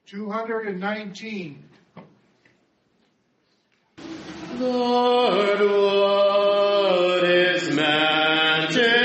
219. Lord, what is magic?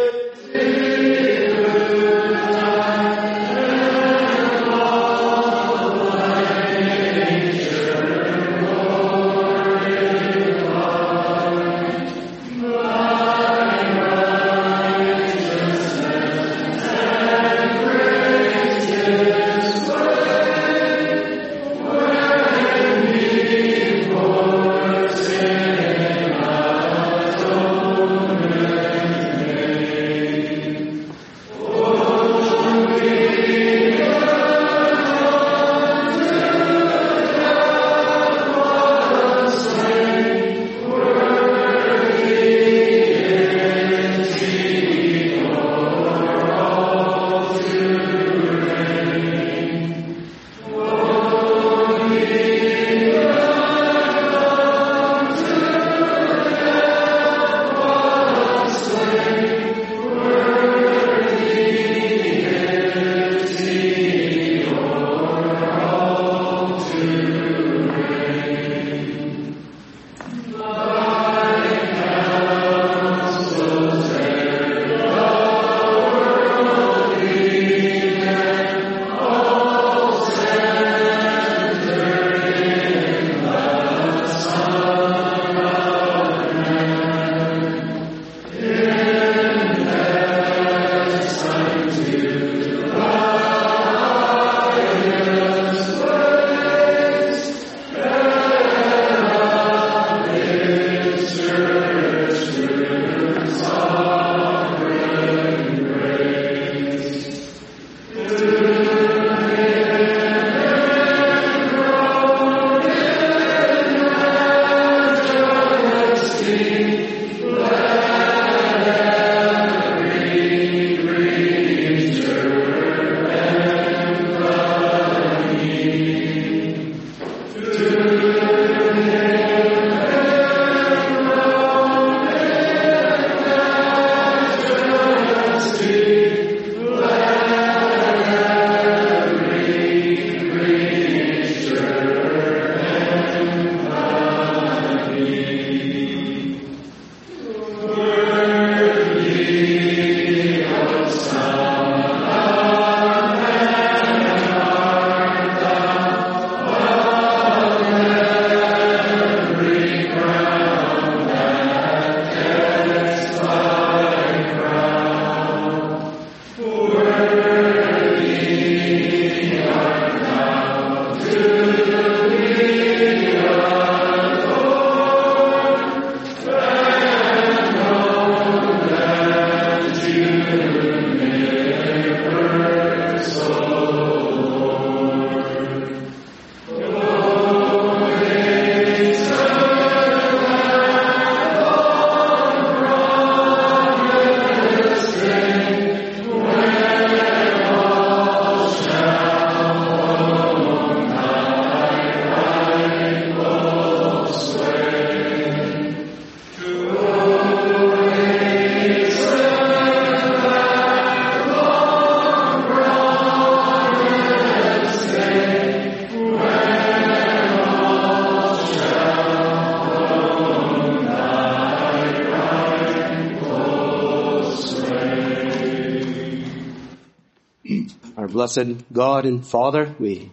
Our blessed God and Father, we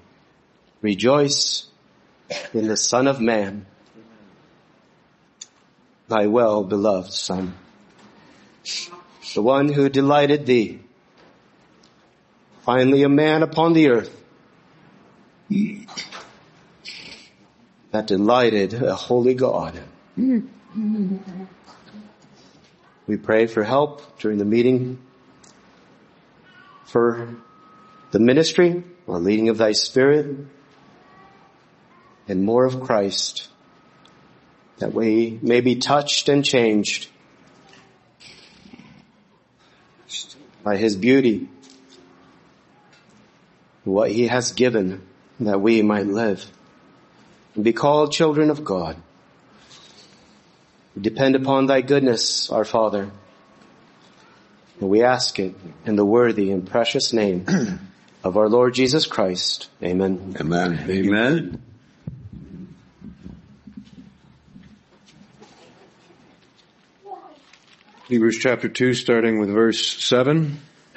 rejoice in the Son of Man, thy well-beloved Son, the one who delighted thee, finally a man upon the earth that delighted a holy God. We pray for help during the meeting, for the ministry or leading of thy Spirit, and more of Christ, that we may be touched and changed by his beauty, what he has given, that we might live and be called children of God. We depend upon thy goodness, our Father, and we ask it in the worthy and precious name of our Lord Jesus Christ. Amen. Amen. Amen. Hebrews chapter 2, starting with verse 7.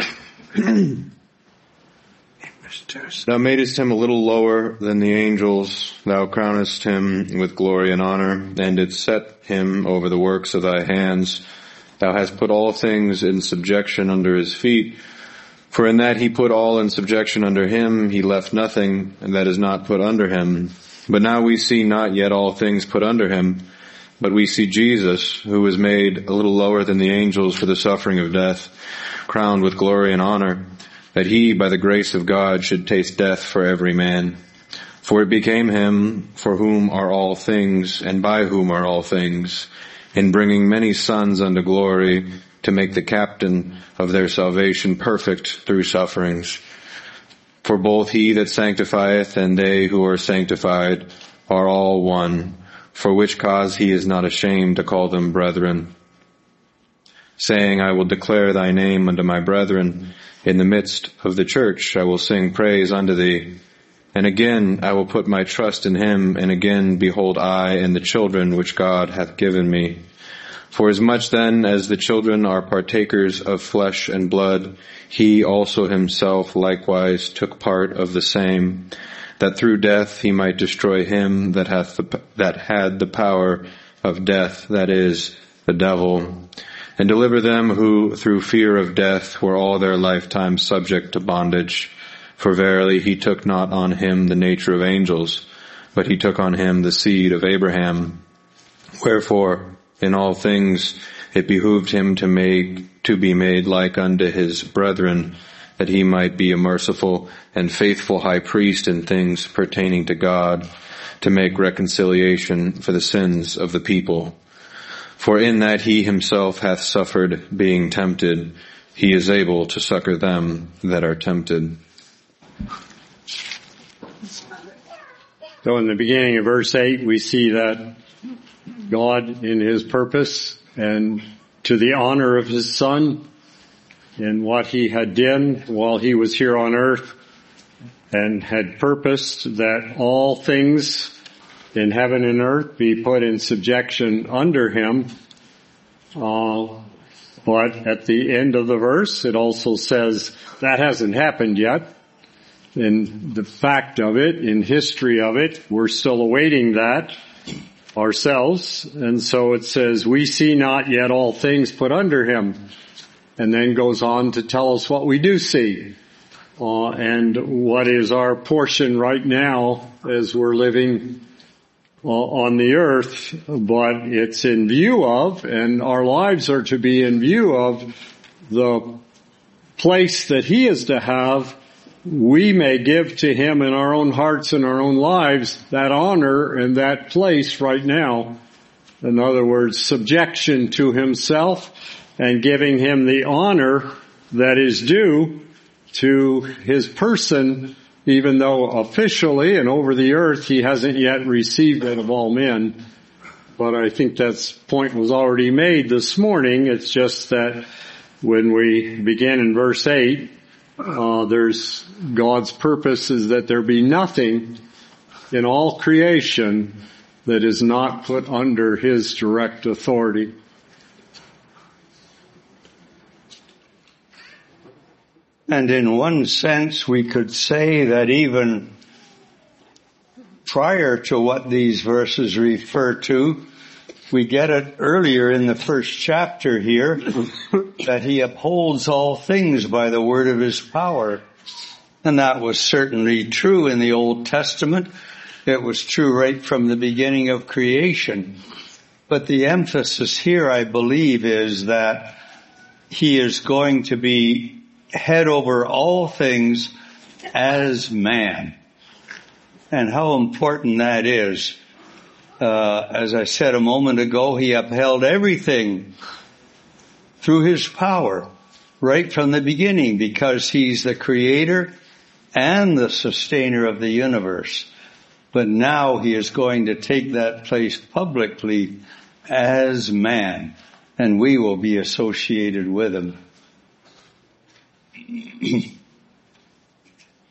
Thou madest him a little lower than the angels. Thou crownest him with glory and honor, and didst set him over the works of thy hands. Thou hast put all things in subjection under his feet. For in that he put all in subjection under him, he left nothing that is not put under him. But now we see not yet all things put under him, but we see Jesus, who was made a little lower than the angels for the suffering of death, crowned with glory and honor, that he, by the grace of God, should taste death for every man. For it became him for whom are all things, and by whom are all things, in bringing many sons unto glory, to make the captain of their salvation perfect through sufferings. For both he that sanctifieth and they who are sanctified are all one, for which cause he is not ashamed to call them brethren, saying, I will declare thy name unto my brethren. In the midst of the church I will sing praise unto thee. And again I will put my trust in him, and again behold I and the children which God hath given me. For as much then as the children are partakers of flesh and blood, he also himself likewise took part of the same, that through death he might destroy him that had the power of death, that is, the devil, and deliver them who through fear of death were all their lifetime subject to bondage. For verily he took not on him the nature of angels, but he took on him the seed of Abraham. Wherefore, in all things it behooved him to be made like unto his brethren, that he might be a merciful and faithful high priest in things pertaining to God, to make reconciliation for the sins of the people. For in that he himself hath suffered being tempted, he is able to succor them that are tempted. So in the beginning of verse 8, we see that God in his purpose and to the honor of his Son in what he had done while he was here on earth, and had purposed that all things in heaven and earth be put in subjection under him. But at the end of the verse, it also says that hasn't happened yet. In the fact of it, in history of it, we're still awaiting that ourselves. And so it says, we see not yet all things put under him. And then goes on to tell us what we do see. And what is our portion right now as we're living on the earth, but it's in view of, and our lives are to be in view of, the place that he is to have. We may give to him in our own hearts and our own lives that honor and that place right now. In other words, subjection to himself and giving him the honor that is due to his person, even though officially and over the earth he hasn't yet received it of all men. But I think that point was already made this morning. It's just that when we begin in verse 8, there's God's purpose is that there be nothing in all creation that is not put under his direct authority. And in one sense, we could say that even prior to what these verses refer to, we get it earlier in the first chapter here, that he upholds all things by the word of his power. And that was certainly true in the Old Testament. It was true right from the beginning of creation. But the emphasis here, I believe, is that he is going to be head over all things as man. And how important that is. As I said a moment ago, he upheld everything through his power right from the beginning, because he's the creator and the sustainer of the universe. But now he is going to take that place publicly as man, and we will be associated with him.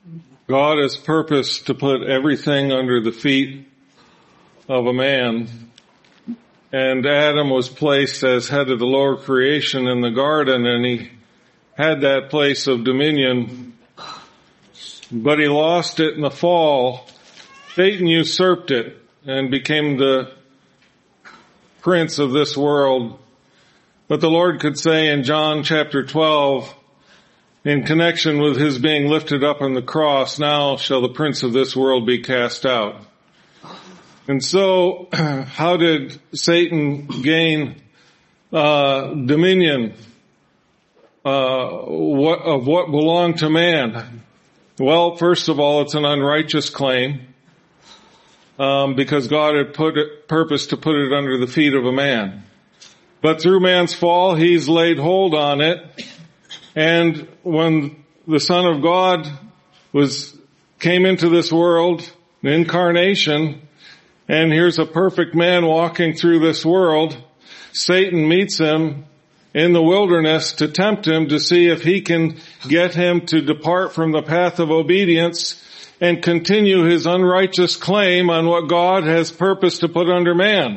God has purposed to put everything under the feet of a man. And Adam was placed as head of the lower creation in the garden, and he had that place of dominion, but he lost it in the fall. Satan usurped it and became the prince of this world. But the Lord could say in John chapter 12, in connection with his being lifted up on the cross, now shall the prince of this world be cast out. And so, how did Satan gain dominion of what belonged to man? Well, first of all, it's an unrighteous claim, because God had purposed to put it under the feet of a man. But through man's fall, he's laid hold on it. And when the Son of God came into this world, the incarnation, and here's a perfect man walking through this world, Satan meets him in the wilderness to tempt him to see if he can get him to depart from the path of obedience and continue his unrighteous claim on what God has purposed to put under man.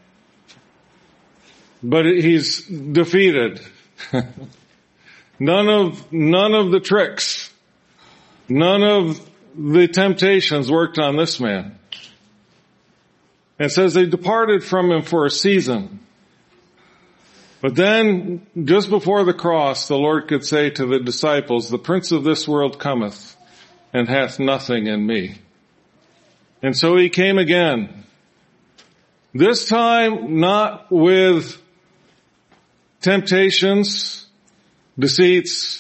But he's defeated. None of the tricks, none of the temptations worked on this man. It says they departed from him for a season. But then, just before the cross, the Lord could say to the disciples, the prince of this world cometh and hath nothing in me. And so he came again. This time, not with temptations, deceits,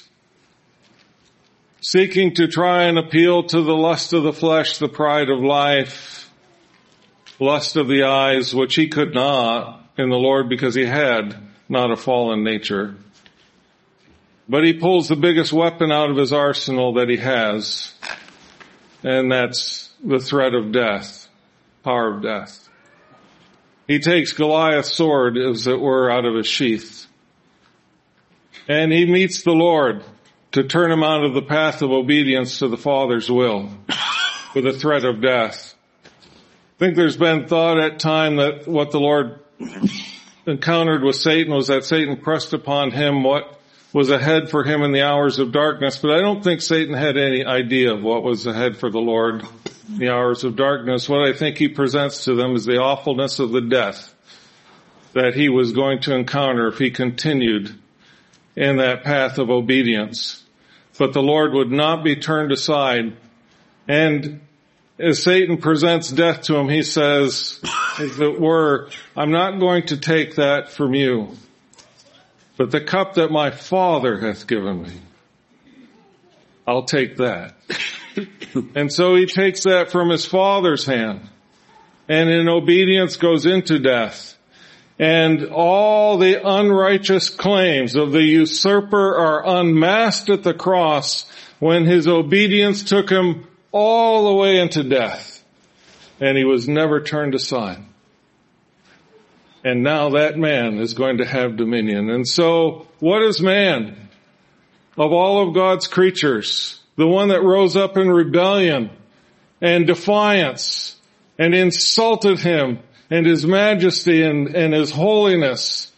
seeking to try and appeal to the lust of the flesh, the pride of life, lust of the eyes, which he could not in the Lord because he had not a fallen nature. But he pulls the biggest weapon out of his arsenal that he has, and that's the threat of death, power of death. He takes Goliath's sword, as it were, out of his sheath. And he meets the Lord to turn him out of the path of obedience to the Father's will with a threat of death. I think there's been thought at time that what the Lord encountered with Satan was that Satan pressed upon him what was ahead for him in the hours of darkness. But I don't think Satan had any idea of what was ahead for the Lord in the hours of darkness. What I think he presents to them is the awfulness of the death that he was going to encounter if he continued in that path of obedience. But the Lord would not be turned aside. And as Satan presents death to him, he says, as it were, I'm not going to take that from you, but the cup that my Father hath given me, I'll take that. And so he takes that from his Father's hand, and in obedience goes into death. And all the unrighteous claims of the usurper are unmasked at the cross when his obedience took him all the way into death. And he was never turned aside. And now that man is going to have dominion. And so, what is man? Of all of God's creatures, the one that rose up in rebellion and defiance and insulted him and his majesty and his holiness,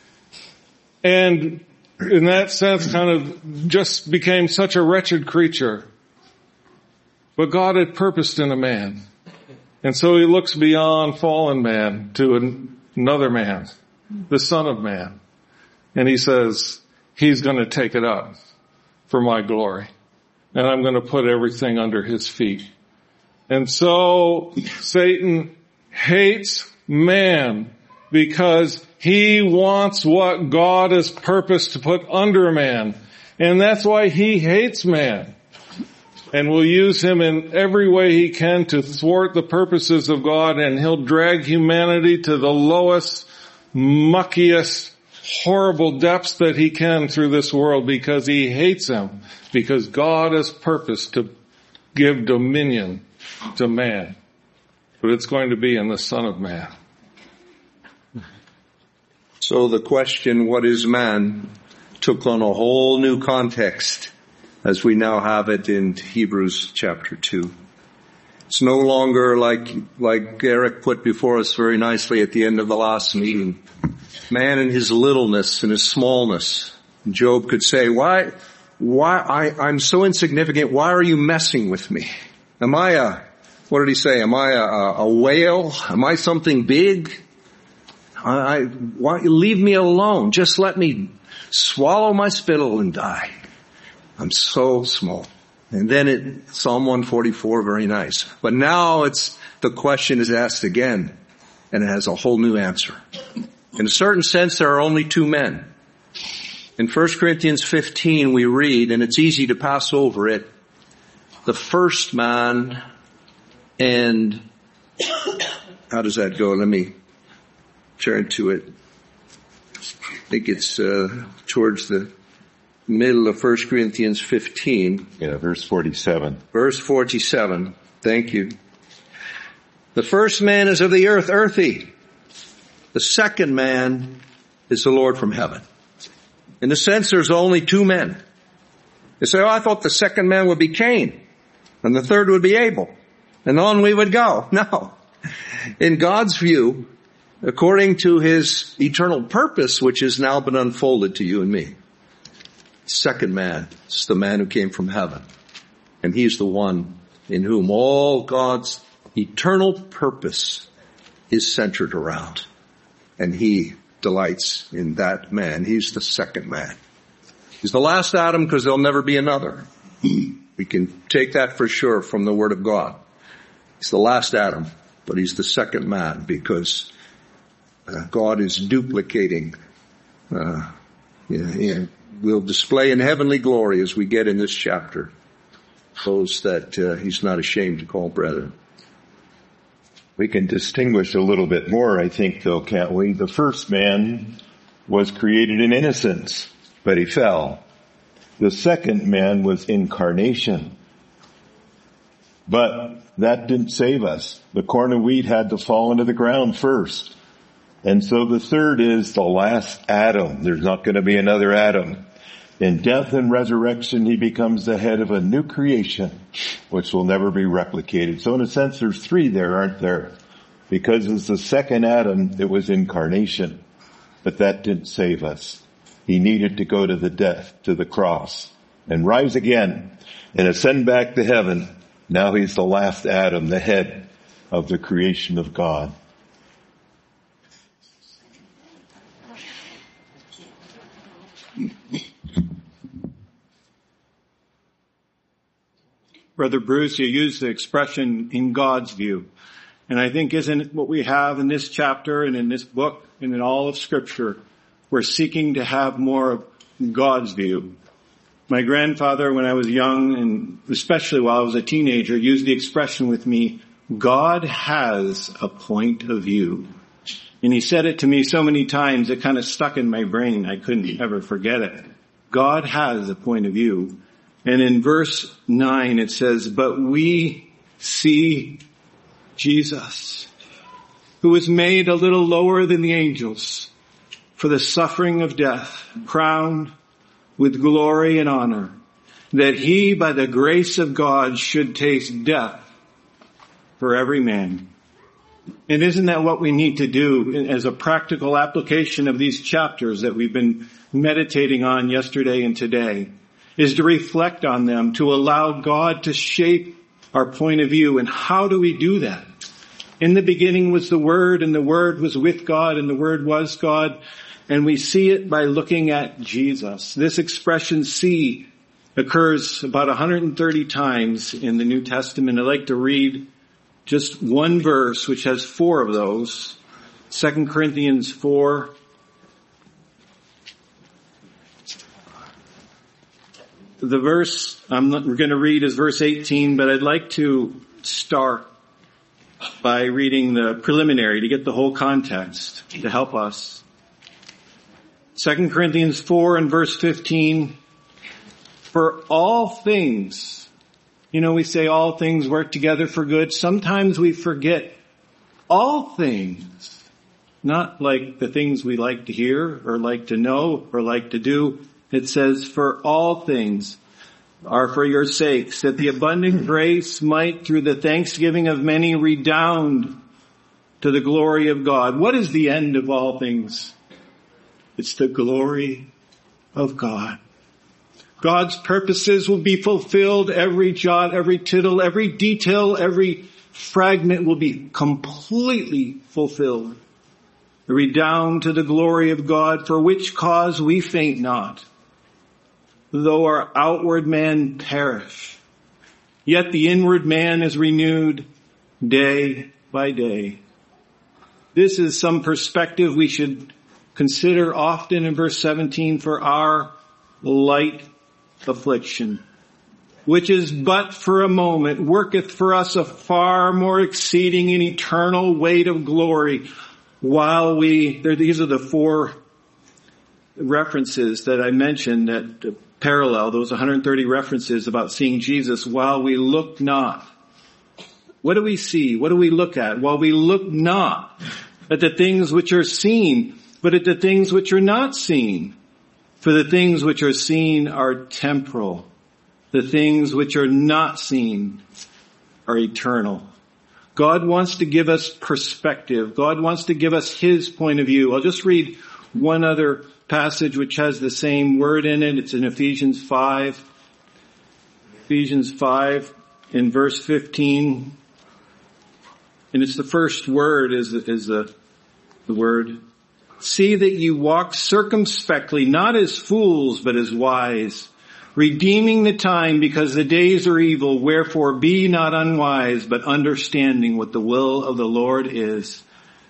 and in that sense kind of just became such a wretched creature. But God had purposed in a man. And so he looks beyond fallen man to another man, the Son of Man. And he says, he's going to take it up for my glory. And I'm going to put everything under his feet. And so Satan hates man because he wants what God has purposed to put under man. And that's why he hates man. And will use him in every way he can to thwart the purposes of God, and he'll drag humanity to the lowest, muckiest, horrible depths that he can through this world because he hates him, because God has purposed to give dominion to man. But it's going to be in the Son of Man. So the question, what is man, took on a whole new context as we now have it in Hebrews chapter 2. It's no longer like Eric put before us very nicely at the end of the last meeting. Man in his littleness and his smallness. Job could say, why I'm so insignificant, why are you messing with me? Am I what did he say? Am I a whale? Am I something big? Why leave me alone? Just let me swallow my spittle and die. I'm so small. And then Psalm 144, very nice. But now the question is asked again, and it has a whole new answer. In a certain sense, there are only two men. In 1 Corinthians 15, we read, and it's easy to pass over it, the first man, and how does that go? Let me turn to it. I think it's towards the middle of 1 Corinthians 15. Yeah, verse 47. Verse 47. Thank you. The first man is of the earth, earthy. The second man is the Lord from heaven. In a sense, there's only two men. You say, I thought the second man would be Cain, and the third would be Abel, and on we would go. No. In God's view, according to his eternal purpose, which has now been unfolded to you and me, second man is the man who came from heaven. And he's the one in whom all God's eternal purpose is centered around. And he delights in that man. He's the second man. He's the last Adam because there'll never be another. We can take that for sure from the Word of God. He's the last Adam, but he's the second man because God is duplicating. We'll display in heavenly glory as we get in this chapter those that he's not ashamed to call brethren. We can distinguish a little bit more, I think, though, can't we? The first man was created in innocence, but he fell. The second man was incarnation. But that didn't save us. The corn of wheat had to fall into the ground first. And so the third is the last Adam. There's not going to be another Adam. In death and resurrection, he becomes the head of a new creation, which will never be replicated. So in a sense, there's three there, aren't there? Because as the second Adam, it was incarnation. But that didn't save us. He needed to go to the death, to the cross, and rise again and ascend back to heaven. Now he's the last Adam, the head of the creation of God. Brother Bruce, you used the expression in God's view. And I think isn't it what we have in this chapter and in this book and in all of Scripture? We're seeking to have more of God's view. My grandfather, when I was young, and especially while I was a teenager, used the expression with me, God has a point of view. And he said it to me so many times, it kind of stuck in my brain. I couldn't ever forget it. God has a point of view. And in verse 9 it says, but we see Jesus, who was made a little lower than the angels for the suffering of death, crowned with glory and honor, that he by the grace of God should taste death for every man. And isn't that what we need to do as a practical application of these chapters that we've been meditating on yesterday and today? Is to reflect on them, to allow God to shape our point of view. And how do we do that? In the beginning was the Word, and the Word was with God, and the Word was God. And we see it by looking at Jesus. This expression see occurs about 130 times in the New Testament. I'd like to read just one verse, which has 4 of those. 2 Corinthians 4. The verse we're going to read is verse 18, but I'd like to start by reading the preliminary to get the whole context to help us. 2 Corinthians 4 and verse 15, for all things, we say all things work together for good. Sometimes we forget all things, not like the things we like to hear or like to know or like to do. It says, for all things are for your sakes, that the abundant grace might through the thanksgiving of many redound to the glory of God. What is the end of all things? It's the glory of God. God's purposes will be fulfilled. Every jot, every tittle, every detail, every fragment will be completely fulfilled. Redound to the glory of God, for which cause we faint not. Though our outward man perish, yet the inward man is renewed day by day. This is some perspective we should consider often in verse 17, for our light affliction, which is but for a moment, worketh for us a far more exceeding and eternal weight of glory, while these are the four references that I mentioned that parallel, those 130 references about seeing Jesus, while we look not. What do we see? What do we look at? While we look not at the things which are seen, but at the things which are not seen. For the things which are seen are temporal. The things which are not seen are eternal. God wants to give us perspective. God wants to give us His point of view. I'll just read one other passage which has the same word in it. It's in Ephesians 5. Ephesians 5 in verse 15. And it's the first word is the word. See that you walk circumspectly, not as fools, but as wise, redeeming the time because the days are evil. Wherefore be not unwise, but understanding what the will of the Lord is.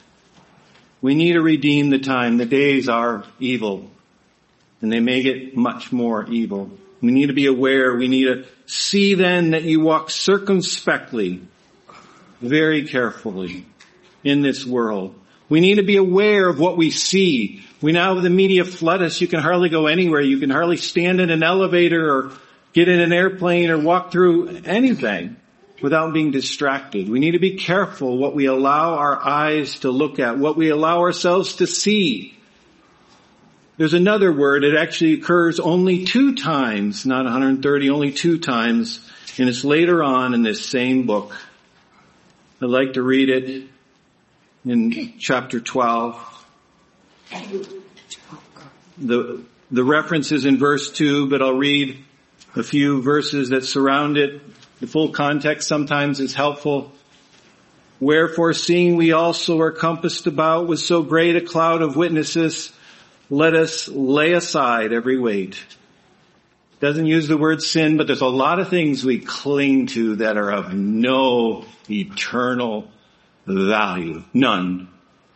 We need to redeem the time. The days are evil, and they may get much more evil. We need to be aware. We need to see then that you walk circumspectly, very carefully in this world. We need to be aware of what we see. We now have the media flood us. You can hardly go anywhere. You can hardly stand in an elevator or get in an airplane or walk through anything without being distracted. We need to be careful what we allow our eyes to look at, what we allow ourselves to see. There's another word. It actually occurs only 2 times, not 130, only 2 times. And it's later on in this same book. I'd like to read it in chapter 12. The reference is in verse 2, but I'll read a few verses that surround it. The full context sometimes is helpful. Wherefore, seeing we also are compassed about with so great a cloud of witnesses, let us lay aside every weight. Doesn't use the word sin, but there's a lot of things we cling to that are of no eternal value. None.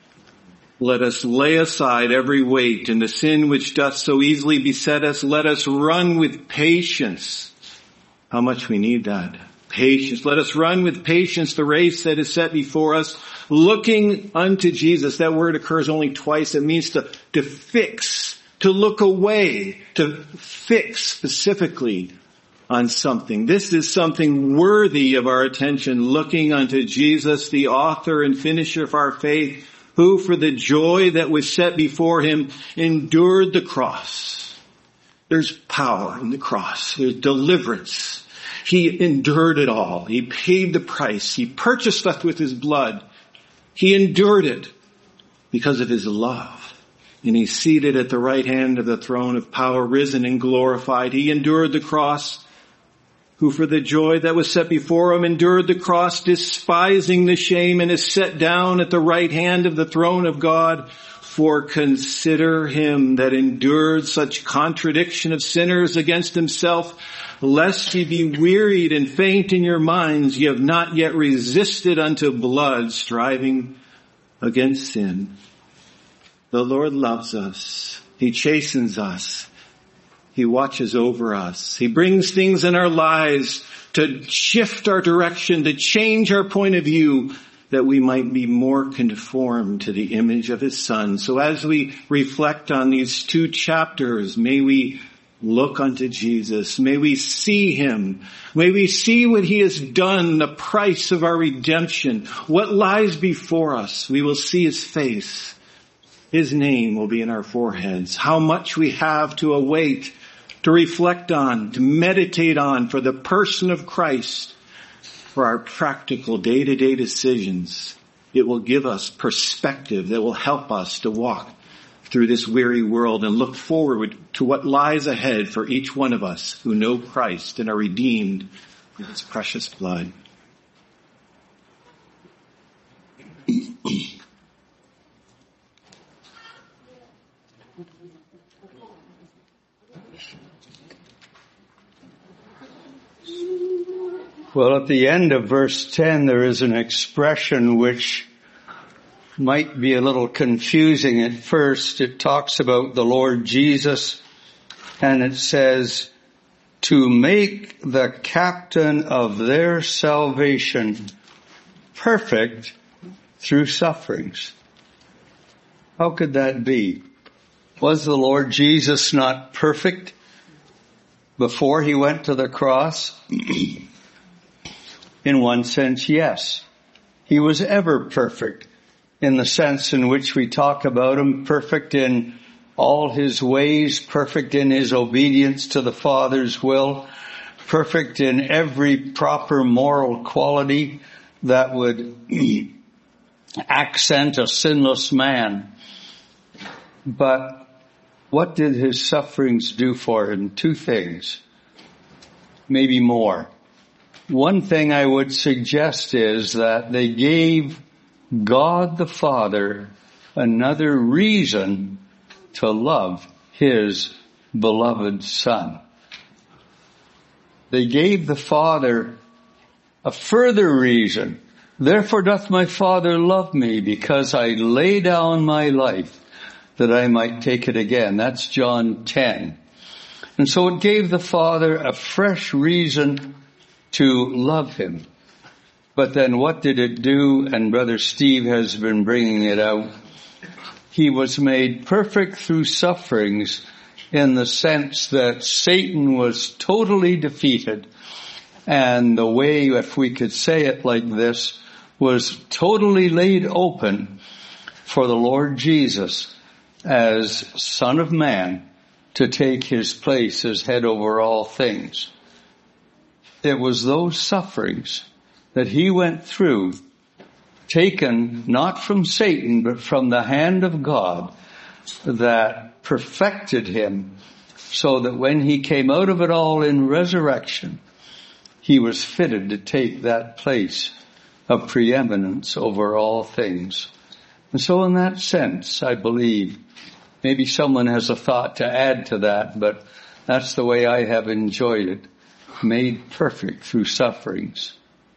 Let us lay aside every weight and the sin which doth so easily beset us. Let us run with patience. How much we need that. Patience. Let us run with patience the race that is set before us, looking unto Jesus. That word occurs only twice. It means to fix, to look away, to fix specifically on something. This is something worthy of our attention, looking unto Jesus, the author and finisher of our faith, who for the joy that was set before him endured the cross. There's power in the cross. There's deliverance. He endured it all. He paid the price. He purchased us with his blood. He endured it because of his love. And he's seated at the right hand of the throne of power, risen and glorified. He endured the cross, who for the joy that was set before him endured the cross, despising the shame, and is set down at the right hand of the throne of God. For consider him that endured such contradiction of sinners against himself, lest ye be wearied and faint in your minds. Ye have not yet resisted unto blood, striving against sin. The Lord loves us. He chastens us. He watches over us. He brings things in our lives to shift our direction, to change our point of view, that we might be more conformed to the image of his Son. So as we reflect on these 2 chapters, may we look unto Jesus. May we see him. May we see what he has done, the price of our redemption, what lies before us. We will see his face. His name will be in our foreheads. How much we have to await, to reflect on, to meditate on for the person of Christ, for our practical day-to-day decisions. It will give us perspective that will help us to walk through this weary world and look forward to what lies ahead for each one of us who know Christ and are redeemed with His precious blood. Well, at the end of verse 10, there is an expression which might be a little confusing at first. It talks about the Lord Jesus, and it says, to make the captain of their salvation perfect through sufferings. How could that be? Was the Lord Jesus not perfect before He went to the cross? In one sense, yes. He was ever perfect in the sense in which we talk about Him, perfect in all His ways, perfect in His obedience to the Father's will, perfect in every proper moral quality that would accent a sinless man. But what did His sufferings do for Him? Two things, maybe more. One thing I would suggest is that they gave God the Father another reason to love His beloved Son. They gave the Father a further reason. Therefore doth my Father love me, because I lay down my life that I might take it again. That's John 10. And so it gave the Father a fresh reason to love Him. But then what did it do? And Brother Steve has been bringing it out. He was made perfect through sufferings in the sense that Satan was totally defeated. And the way, if we could say it like this, was totally laid open for the Lord Jesus as Son of Man to take His place as head over all things. It was those sufferings that He went through, taken not from Satan, but from the hand of God, that perfected Him, so that when He came out of it all in resurrection, He was fitted to take that place of preeminence over all things. And so in that sense, I believe, maybe someone has a thought to add to that, but that's the way I have enjoyed it. Made perfect through sufferings.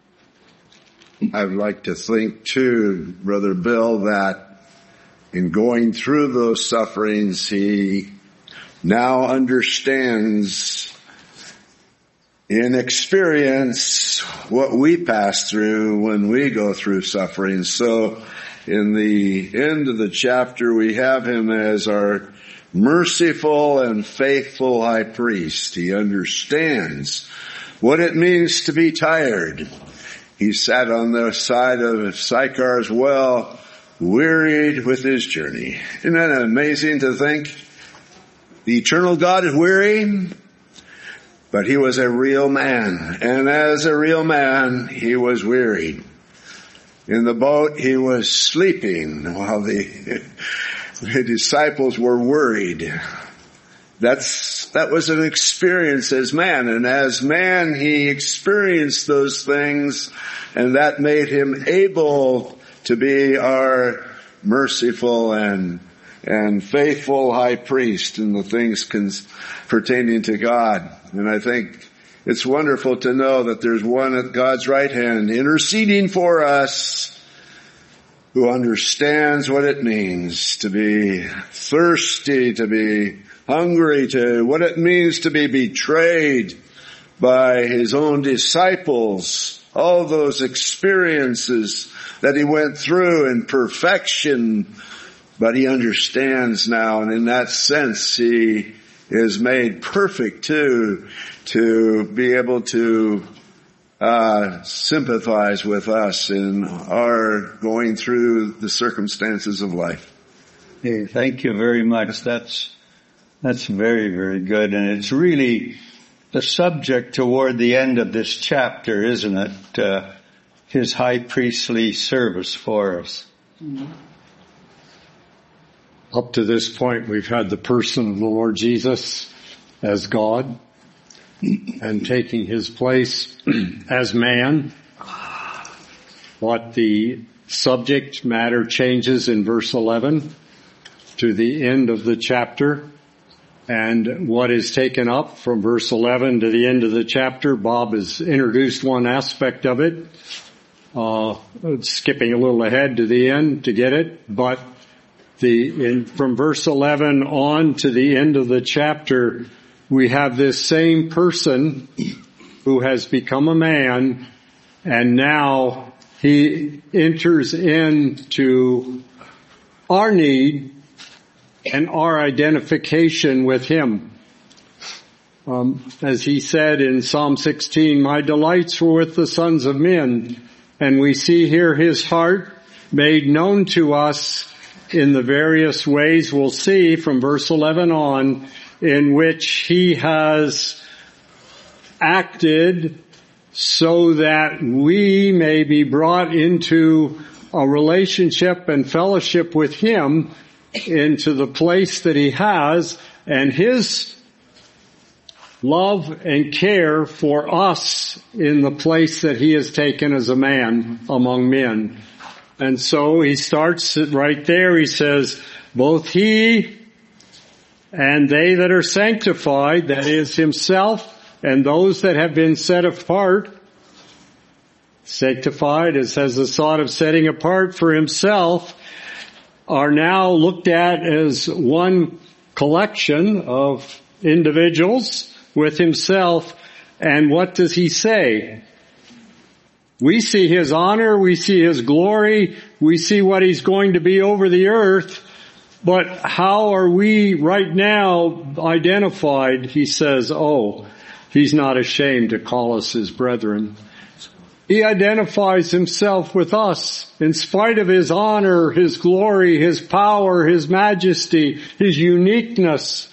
I'd like to think too, Brother Bill, that in going through those sufferings, He now understands in experience what we pass through when we go through suffering. So in the end of the chapter, we have Him as our merciful and faithful high priest. He understands what it means to be tired. He sat on the side of Sychar's well, wearied with his journey. Isn't that amazing to think? The eternal God is weary, but He was a real man. And as a real man, He was wearied. In the boat, He was sleeping while the disciples were worried. That was an experience as man. And as man, He experienced those things, and that made Him able to be our merciful and faithful high priest in the things pertaining to God. And I think it's wonderful to know that there's one at God's right hand interceding for us, who understands what it means to be thirsty, to be hungry, to what it means to be betrayed by His own disciples. All those experiences that He went through in perfection, but He understands now, and in that sense He is made perfect too, to be able to sympathize with us in our going through the circumstances of life. Hey, thank you very much. That's That's very, very good. And it's really the subject toward the end of this chapter, isn't it? His high priestly service for us. Up to this point, we've had the person of the Lord Jesus as God and taking his place as man. But the subject matter changes in verse 11 to the end of the chapter. And what is taken up from verse 11 to the end of the chapter, Bob has introduced one aspect of it, skipping a little ahead to the end to get it. But from verse 11 on to the end of the chapter, we have this same person who has become a man, and now he enters into our need and our identification with him. As he said in Psalm 16, my delights were with the sons of men. And we see here his heart made known to us in the various ways we'll see from verse 11 on, in which he has acted so that we may be brought into a relationship and fellowship with him, into the place that he has, and his love and care for us in the place that he has taken as a man among men. And so he starts it right there. He says, both he and they that are sanctified, that is himself, and those that have been set apart, sanctified, as has the thought of setting apart for himself, are now looked at as one collection of individuals with himself. And what does he say? We see his honor, we see his glory, we see what he's going to be over the earth, but how are we right now identified? He says, he's not ashamed to call us his brethren. He identifies himself with us in spite of his honor, his glory, his power, his majesty, his uniqueness.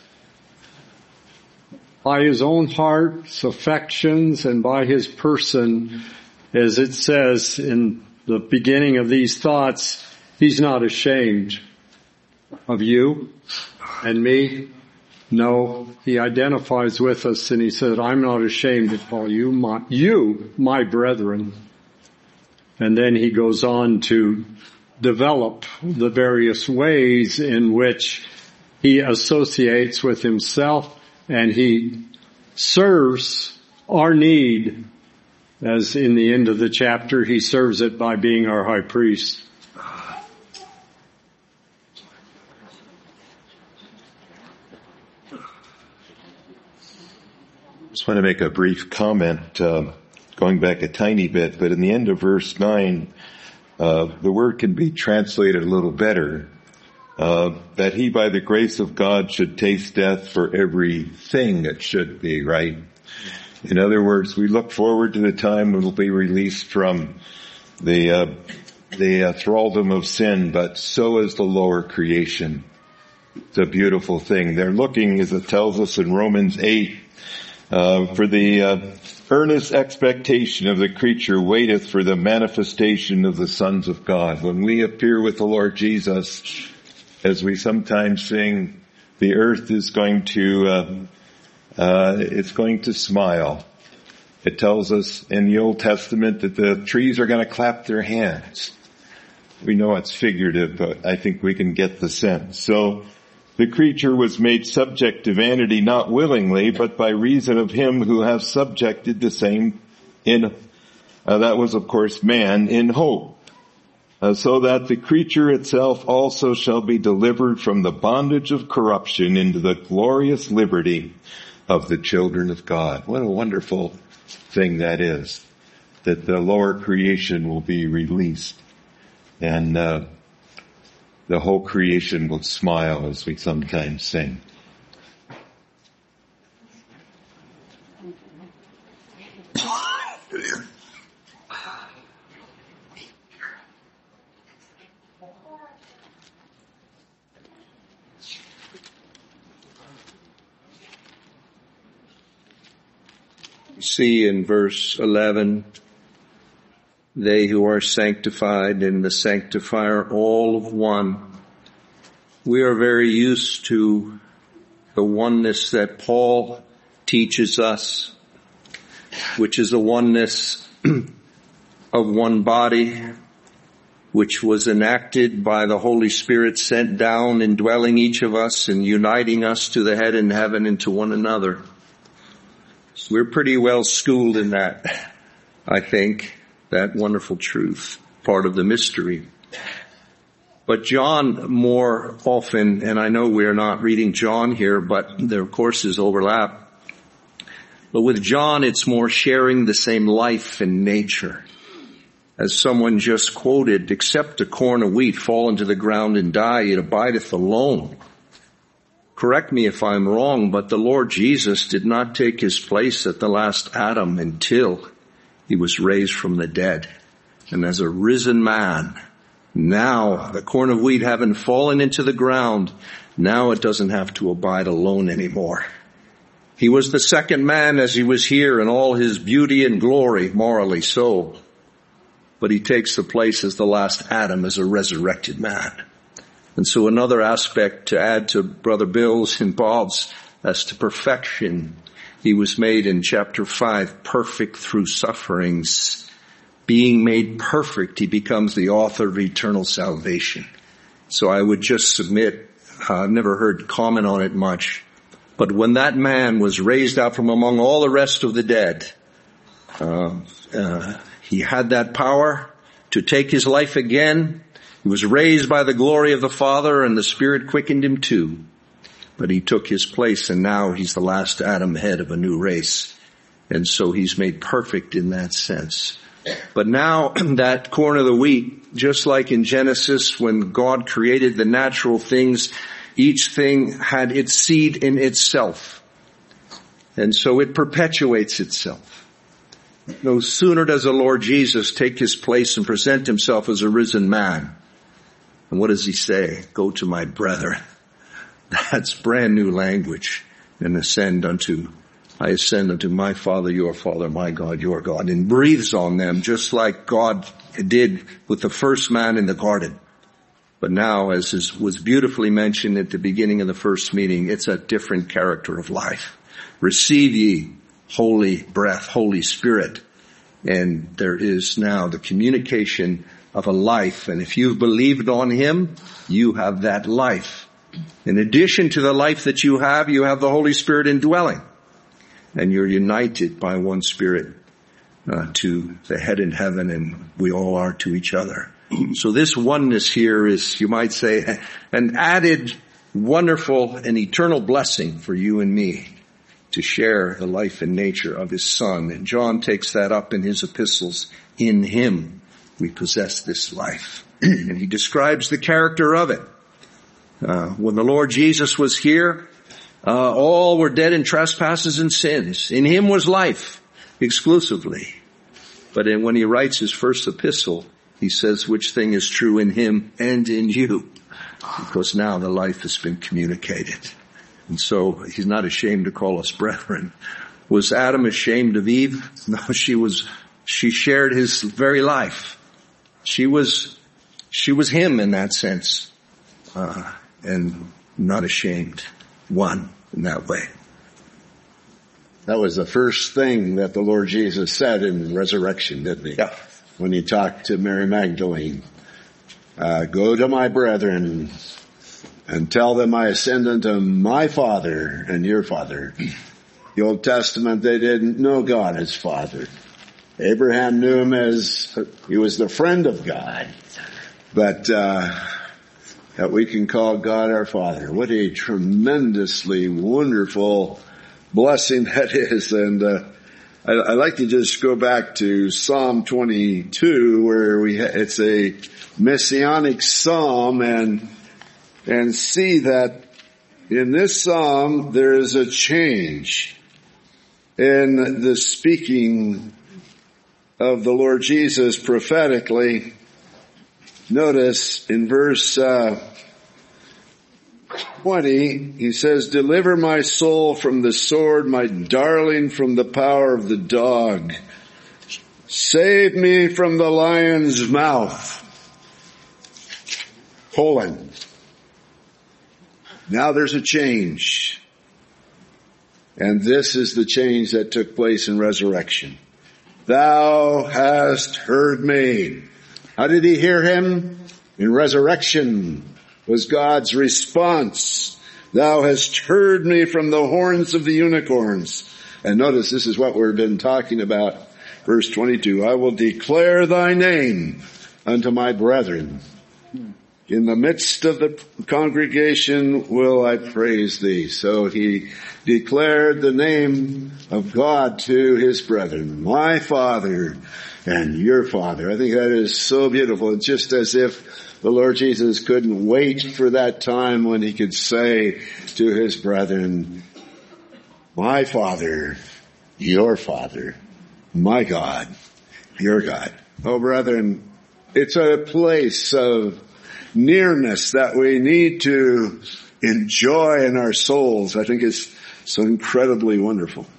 By his own heart's affections and by his person, as it says in the beginning of these thoughts, he's not ashamed of you and me. No, he identifies with us and he said, I'm not ashamed to call you my brethren. And then he goes on to develop the various ways in which he associates with himself and he serves our need. As in the end of the chapter, he serves it by being our high priest. Just want to make a brief comment, going back a tiny bit, but in the end of verse 9, the word can be translated a little better, that he by the grace of God should taste death for everything it should be, right? In other words, we look forward to the time when we'll be released from the thraldom of sin, but so is the lower creation. It's a beautiful thing. They're looking, as it tells us in Romans 8, for the earnest expectation of the creature waiteth for the manifestation of the sons of God. When we appear with the Lord Jesus, as we sometimes sing, the earth is going to it's going to smile. It tells us in the Old Testament that the trees are going to clap their hands. We know it's figurative, but I think we can get the sense. So the creature was made subject to vanity not willingly, but by reason of him who hath subjected the same in, that was of course man, in hope. So that the creature itself also shall be delivered from the bondage of corruption into the glorious liberty of the children of God. What a wonderful thing that is, that the lower creation will be released and the whole creation will smile, as we sometimes sing. see in verse 11, they who are sanctified and the sanctifier, all of one. We are very used to the oneness that Paul teaches us, which is a oneness of one body, which was enacted by the Holy Spirit sent down, indwelling each of us and uniting us to the head in heaven and to one another. We're pretty well schooled in that, I think, that wonderful truth, part of the mystery. But John more often, and I know we're not reading John here, but there of course is overlap. But with John, it's more sharing the same life and nature. As someone just quoted, except a corn of wheat fall into the ground and die, it abideth alone. Correct me if I'm wrong, but the Lord Jesus did not take his place at the last Adam until he was raised from the dead. And as a risen man, now the corn of wheat having fallen into the ground, now it doesn't have to abide alone anymore. He was the second man as he was here in all his beauty and glory, morally so. But he takes the place as the last Adam, as a resurrected man. And so another aspect to add to Brother Bill's and Bob's as to perfection, he was made in chapter 5 perfect through sufferings. Being made perfect, he becomes the author of eternal salvation. So I would just submit, I've never heard comment on it much, but when that man was raised out from among all the rest of the dead, he had that power to take his life again. He was raised by the glory of the Father, and the Spirit quickened him too. But he took his place, and now he's the last Adam, head of a new race. And so he's made perfect in that sense. But now that corn of the wheat, just like in Genesis when God created the natural things, each thing had its seed in itself. And so it perpetuates itself. No sooner does the Lord Jesus take his place and present himself as a risen man. And what does he say? Go to my brethren. That's brand new language. And I ascend unto my Father, your Father, my God, your God. And breathes on them just like God did with the first man in the garden. But now, as was beautifully mentioned at the beginning of the first meeting, it's a different character of life. Receive ye holy breath, Holy Spirit. And there is now the communication of a life. And if you've believed on him, you have that life. In addition to the life that you have the Holy Spirit indwelling. And you're united by one Spirit to the head in heaven, and we all are to each other. So this oneness here is, you might say, an added wonderful and eternal blessing for you and me to share the life and nature of his Son. And John takes that up in his epistles. In him we possess this life. And he describes the character of it. When the Lord Jesus was here, all were dead in trespasses and sins. In him was life exclusively. But when he writes his first epistle, he says which thing is true in him and in you. Because now the life has been communicated. And so he's not ashamed to call us brethren. Was Adam ashamed of Eve? No, she shared his very life. She was him in that sense. And not ashamed. One in that way. That was the first thing that the Lord Jesus said in resurrection, didn't he? Yeah. When he talked to Mary Magdalene. Go to my brethren and tell them I ascend unto my Father and your Father. The Old Testament, they didn't know God as Father. Abraham knew him as, he was the friend of God. But, that we can call God our Father. What a tremendously wonderful blessing that is. And, I'd like to just go back to Psalm 22 where it's a messianic psalm and see that in this psalm there is a change in the speaking of the Lord Jesus prophetically. Notice in verse 20, he says, deliver my soul from the sword, my darling from the power of the dog. Save me from the lion's mouth. Colon. Now there's a change. And this is the change that took place in resurrection. Thou hast heard me. How did he hear him? In resurrection was God's response. Thou hast heard me from the horns of the unicorns. And notice this is what we've been talking about. Verse 22, I will declare thy name unto my brethren. In the midst of the congregation will I praise thee. So he declared the name of God to his brethren, my Father and your Father. I think that is so beautiful. It's just as if the Lord Jesus couldn't wait for that time when he could say to his brethren, my Father, your Father, my God, your God. Oh, brethren, it's a place of nearness that we need to enjoy in our souls. I think it's so incredibly wonderful.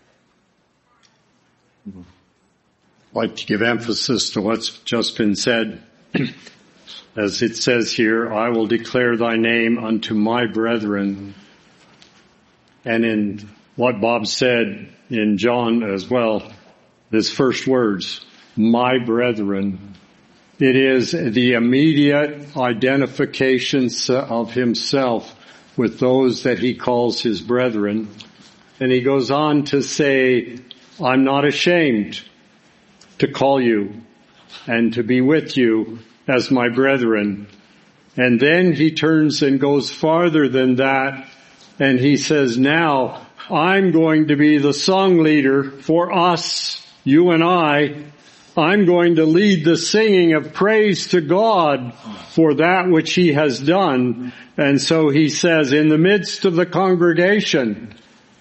I'd like to give emphasis to what's just been said. As it says here, I will declare thy name unto my brethren. And in what Bob said in John as well, his first words, my brethren. It is the immediate identification of himself with those that he calls his brethren. And he goes on to say, I'm not ashamed to call you and to be with you as my brethren. And then he turns and goes farther than that, and he says, now I'm going to be the song leader for us, you and I. I'm going to lead the singing of praise to God for that which he has done. And so he says, in the midst of the congregation,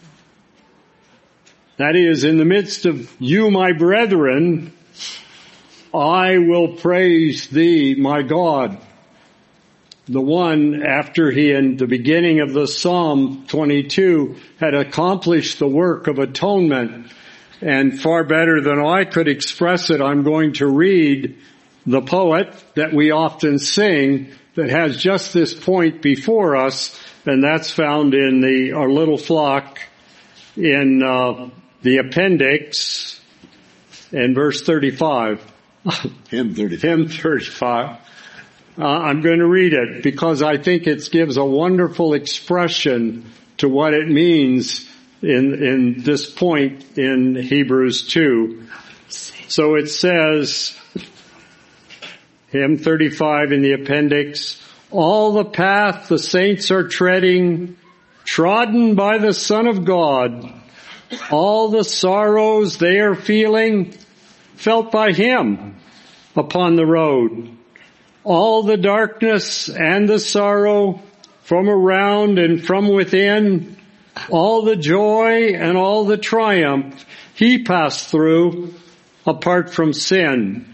that is, in the midst of you, my brethren, I will praise thee, my God. The one, after he, in the beginning of the Psalm 22, had accomplished the work of atonement. And far better than I could express it, I'm going to read the poet that we often sing that has just this point before us, and that's found in our little flock in the appendix in verse 35. Hymn 35. Hymn 35. I'm going to read it because I think it gives a wonderful expression to what it means in this point in Hebrews 2. So it says, hymn 35 in the appendix, all the path the saints are treading, trodden by the Son of God, all the sorrows they are feeling, felt by him upon the road. All the darkness and the sorrow from around and from within, all the joy and all the triumph he passed through apart from sin.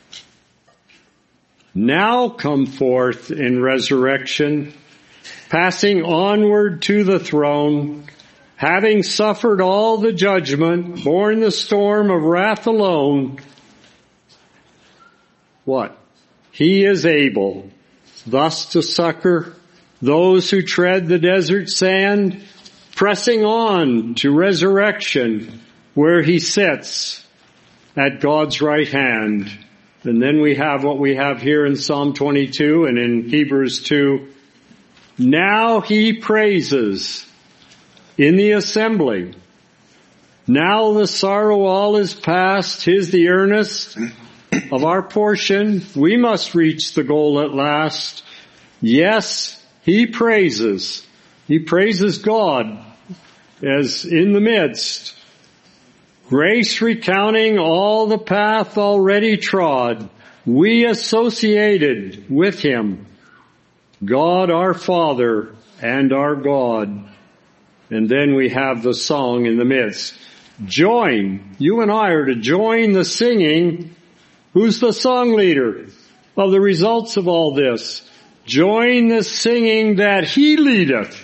Now come forth in resurrection, passing onward to the throne, having suffered all the judgment, borne the storm of wrath alone. What? He is able thus to succor those who tread the desert sand, pressing on to resurrection where he sits at God's right hand. And then we have what we have here in Psalm 22 and in Hebrews 2. Now he praises in the assembly. Now the sorrow all is past. 'Tis the earnest of our portion. We must reach the goal at last. Yes, he praises. He praises God as in the midst. Grace recounting all the path already trod. We associated with him. God our Father and our God. And then we have the song in the midst. Join. You and I are to join the singing. Who's the song leader of the results of all this? Join the singing that he leadeth.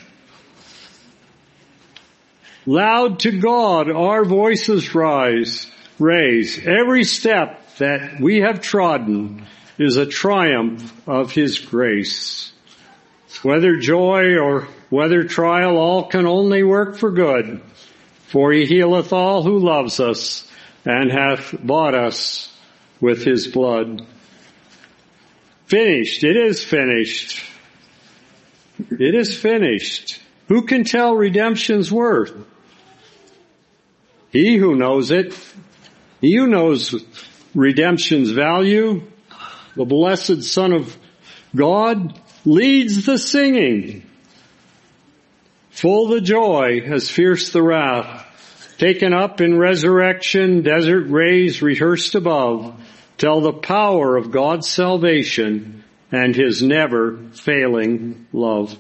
Loud to God our voices raise. Every step that we have trodden is a triumph of his grace. Whether joy or whether trial, all can only work for good. For he healeth all who loves us and hath bought us with his blood. Finished. It is finished. It is finished. Who can tell redemption's worth? He who knows it. He who knows redemption's value, the blessed Son of God, leads the singing. Full the joy as fierce the wrath. Taken up in resurrection, desert rays rehearsed above, tell the power of God's salvation and his never failing love.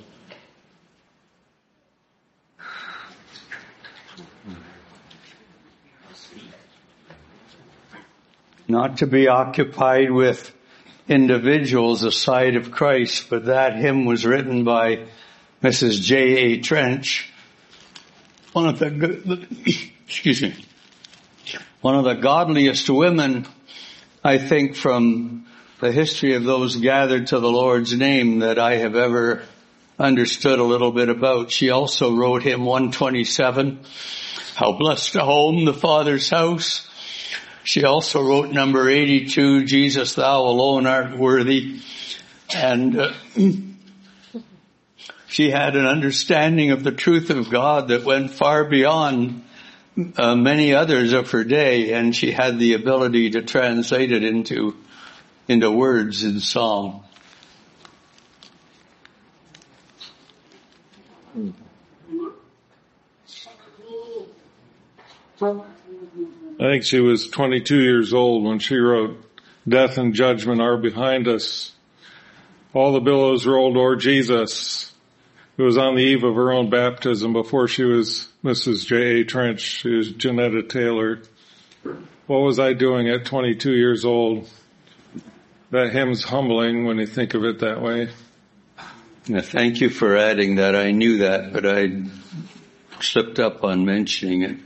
Not to be occupied with individuals aside of Christ, but that hymn was written by Mrs. J.A. Trench, one of the godliest women, I think, from the history of those gathered to the Lord's name that I have ever understood a little bit about. She also wrote hymn 127, How Blessed a Home, the Father's House. She also wrote number 82, Jesus, Thou Alone Art Worthy. And she had an understanding of the truth of God that went far beyond many others of her day, and she had the ability to translate it into words in song. I think she was 22 years old when she wrote, Death and judgment are behind us. All the billows rolled o'er Jesus. It was on the eve of her own baptism before she was Mrs. J.A. Trench. She was Janetta Taylor. What was I doing at 22 years old? That hymn's humbling when you think of it that way. Yeah, thank you for adding that. I knew that, but I slipped up on mentioning it.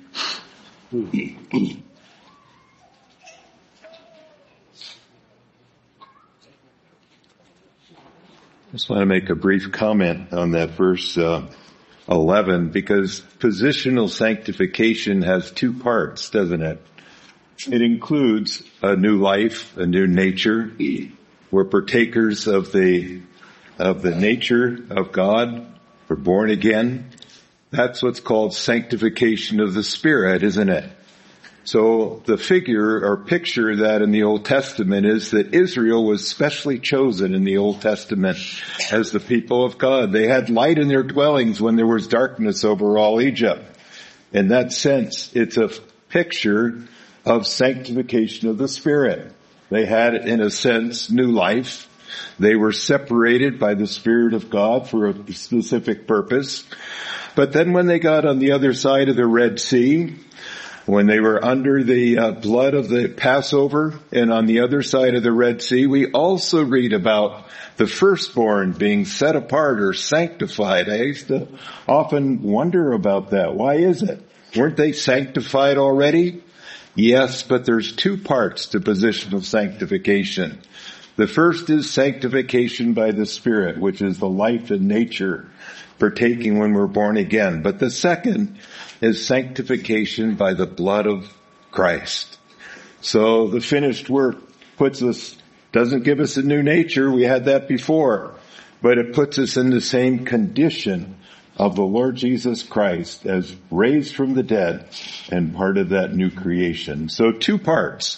Just want to make a brief comment on that verse 11, because positional sanctification has two parts, doesn't it? It includes a new life, a new nature. We're partakers of the nature of God. We're born again. That's what's called sanctification of the Spirit, isn't it? So the figure or picture that in the Old Testament is that Israel was specially chosen in the Old Testament as the people of God. They had light in their dwellings when there was darkness over all Egypt. In that sense, it's a picture of sanctification of the Spirit. They had, in a sense, new life. They were separated by the Spirit of God for a specific purpose. But then when they got on the other side of the Red Sea, when they were under the blood of the Passover and on the other side of the Red Sea, we also read about the firstborn being set apart or sanctified. I used to often wonder about that. Why is it? Weren't they sanctified already? Yes, but there's two parts to positional sanctification. The first is sanctification by the Spirit, which is the life and nature partaking when we're born again. But the second is sanctification by the blood of Christ. So the finished work doesn't give us a new nature. We had that before. But it puts us in the same condition of the Lord Jesus Christ as raised from the dead and part of that new creation. So two parts.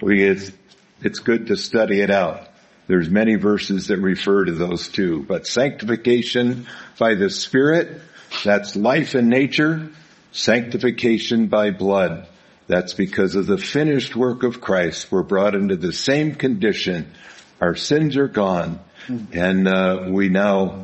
It's good to study it out. There's many verses that refer to those two. But sanctification by the Spirit, that's life and nature. Sanctification by blood, that's because of the finished work of Christ. We're brought into the same condition. Our sins are gone, and we now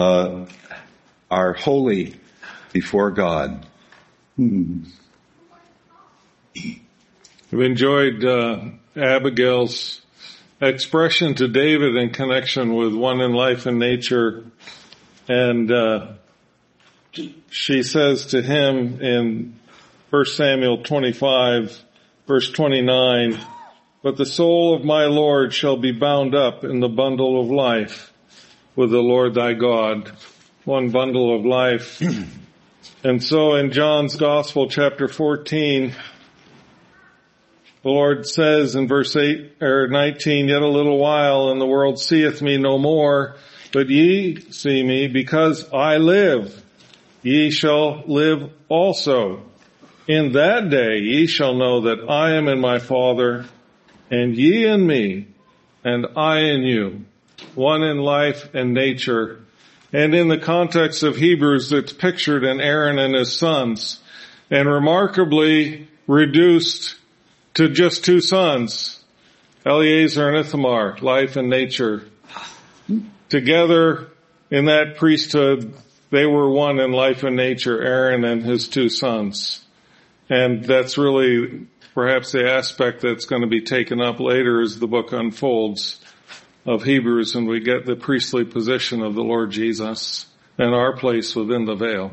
are holy before God. I've enjoyed Abigail's expression to David in connection with one in life and nature. And she says to him in 1 Samuel 25, verse 29, "But the soul of my Lord shall be bound up in the bundle of life with the Lord thy God." One bundle of life. And so in John's Gospel, chapter 14, the Lord says in verse 19, "Yet a little while, and the world seeth me no more, but ye see me, because I live. Ye shall live also. In that day ye shall know that I am in my Father, and ye in me, and I in you, one in life and nature." And in the context of Hebrews, it's pictured in Aaron and his sons, and remarkably reduced to just two sons, Eleazar and Ithamar, life and nature. Together in that priesthood, they were one in life and nature, Aaron and his two sons. And that's really perhaps the aspect that's going to be taken up later as the book unfolds of Hebrews, and we get the priestly position of the Lord Jesus and our place within the veil.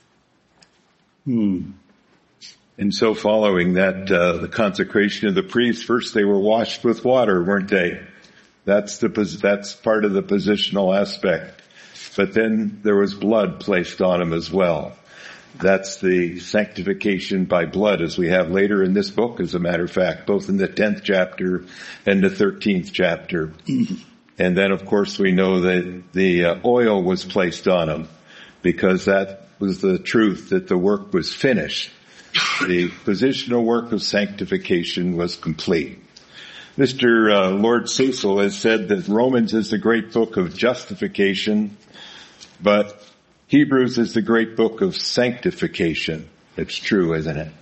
And so following that, the consecration of the priests, first they were washed with water, weren't they? That's part of the positional aspect. But then there was blood placed on them as well. That's the sanctification by blood, as we have later in this book, as a matter of fact, both in the 10th chapter and the 13th chapter. And then, of course, we know that the oil was placed on them, because that was the truth, that the work was finished. The positional work of sanctification was complete. Mr. Lord Cecil has said that Romans is the great book of justification, but Hebrews is the great book of sanctification. It's true, isn't it?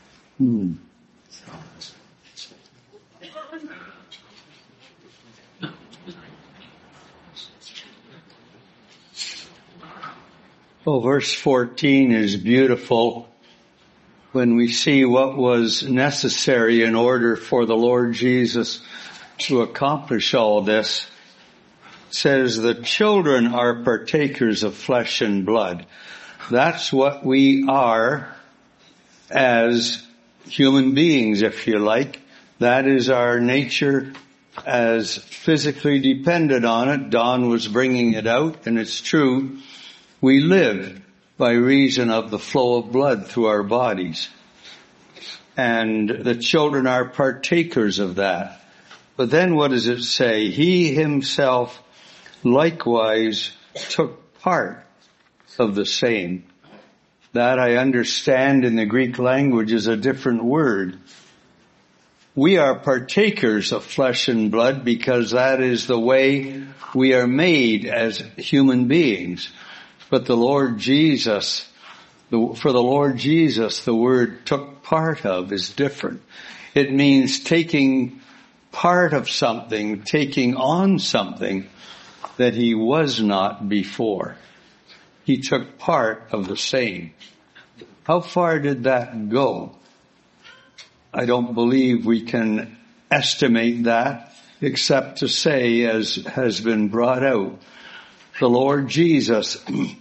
Well, verse 14 is beautiful when we see what was necessary in order for the Lord Jesus to accomplish all this. It says, "The children are partakers of flesh and blood." That's what we are as human beings, if you like. That is our nature as physically dependent on it. Don was bringing it out, and it's true. We live by reason of the flow of blood through our bodies. And the children are partakers of that. But then what does it say? "He himself likewise took part of the same." That I understand in the Greek language is a different word. We are partakers of flesh and blood because that is the way we are made as human beings. But the Lord Jesus, for the Lord Jesus, the word "took part of" is different. It means taking part of something, taking on something that he was not before. He took part of the same. How far did that go? I don't believe we can estimate that, except to say, as has been brought out, the Lord Jesus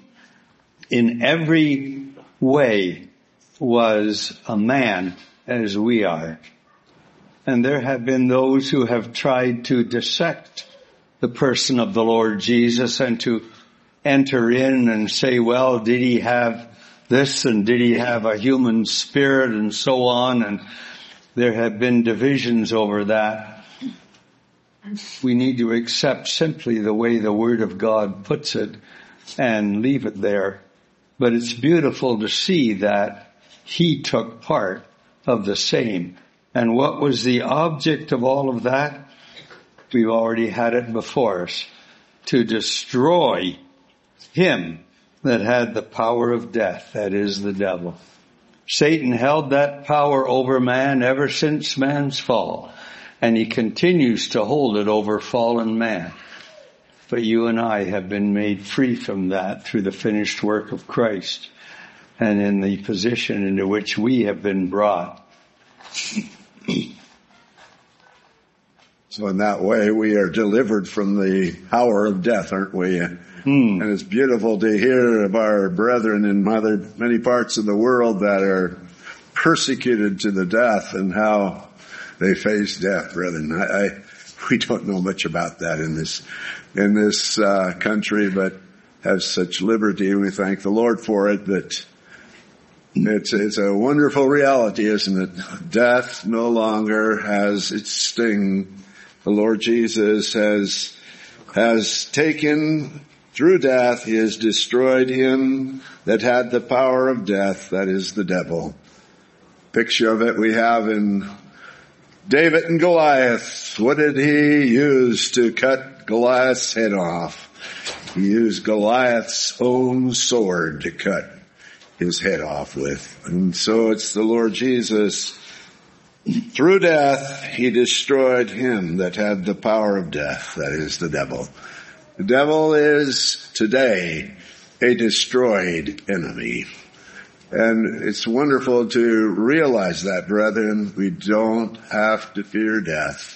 in every way was a man as we are. And there have been those who have tried to dissect the person of the Lord Jesus and to enter in and say, well, did he have this and did he have a human spirit and so on? And there have been divisions over that. We need to accept simply the way the Word of God puts it and leave it there. But it's beautiful to see that he took part of the same. And what was the object of all of that? We've already had it before us. To destroy him that had the power of death, that is the devil. Satan held that power over man ever since man's fall. And he continues to hold it over fallen man. But you and I have been made free from that through the finished work of Christ and in the position into which we have been brought. So in that way, we are delivered from the power of death, aren't we? And it's beautiful to hear of our brethren in many parts of the world that are persecuted to the death and how they face death, brethren. We don't know much about that in this country, but have such liberty, and we thank the Lord for it. That it's a wonderful reality, isn't it? Death no longer has its sting. The Lord Jesus has taken through death. He has destroyed him that had the power of death, that is the devil. Picture of it we have in David and Goliath. What did he use to cut Goliath's head off? He used Goliath's own sword to cut his head off with. And so it's the Lord Jesus. Through death, he destroyed him that had the power of death, that is the devil. The devil is today a destroyed enemy. And it's wonderful to realize that, brethren. We don't have to fear death.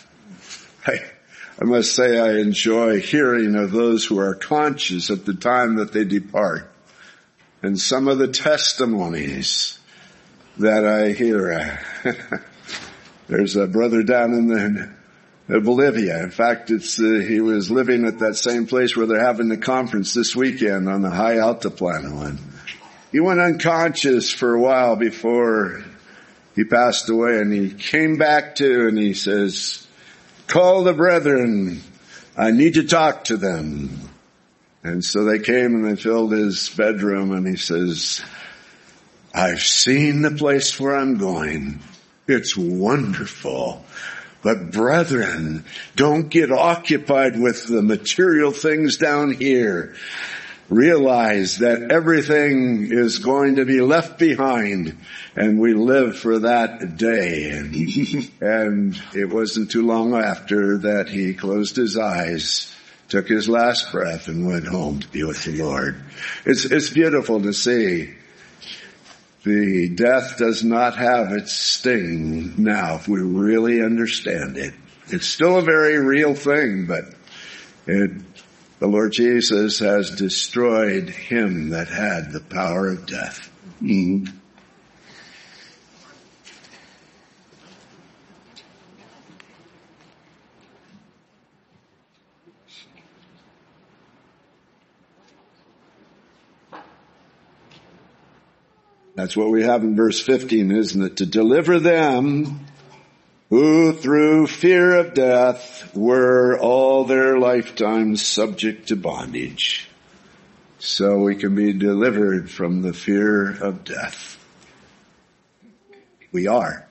I must say I enjoy hearing of those who are conscious at the time that they depart. And some of the testimonies that I hear. There's a brother down in Bolivia. In fact, he was living at that same place where they're having the conference this weekend on the high altiplano. And he went unconscious for a while before he passed away, and he came back to, and he says, "Call the brethren. I need to talk to them." And so they came and they filled his bedroom, and he says, "I've seen the place where I'm going. It's wonderful. But brethren, don't get occupied with the material things down here. Realize that everything is going to be left behind, and we live for that day." And it wasn't too long after that he closed his eyes, took his last breath, and went home to be with the Lord. It's beautiful to see. The death does not have its sting now, if we really understand it. It's still a very real thing, but the Lord Jesus has destroyed him that had the power of death. That's what we have in verse 15, isn't it? To deliver them who through fear of death were all their lifetimes subject to bondage. So we can be delivered from the fear of death. We are.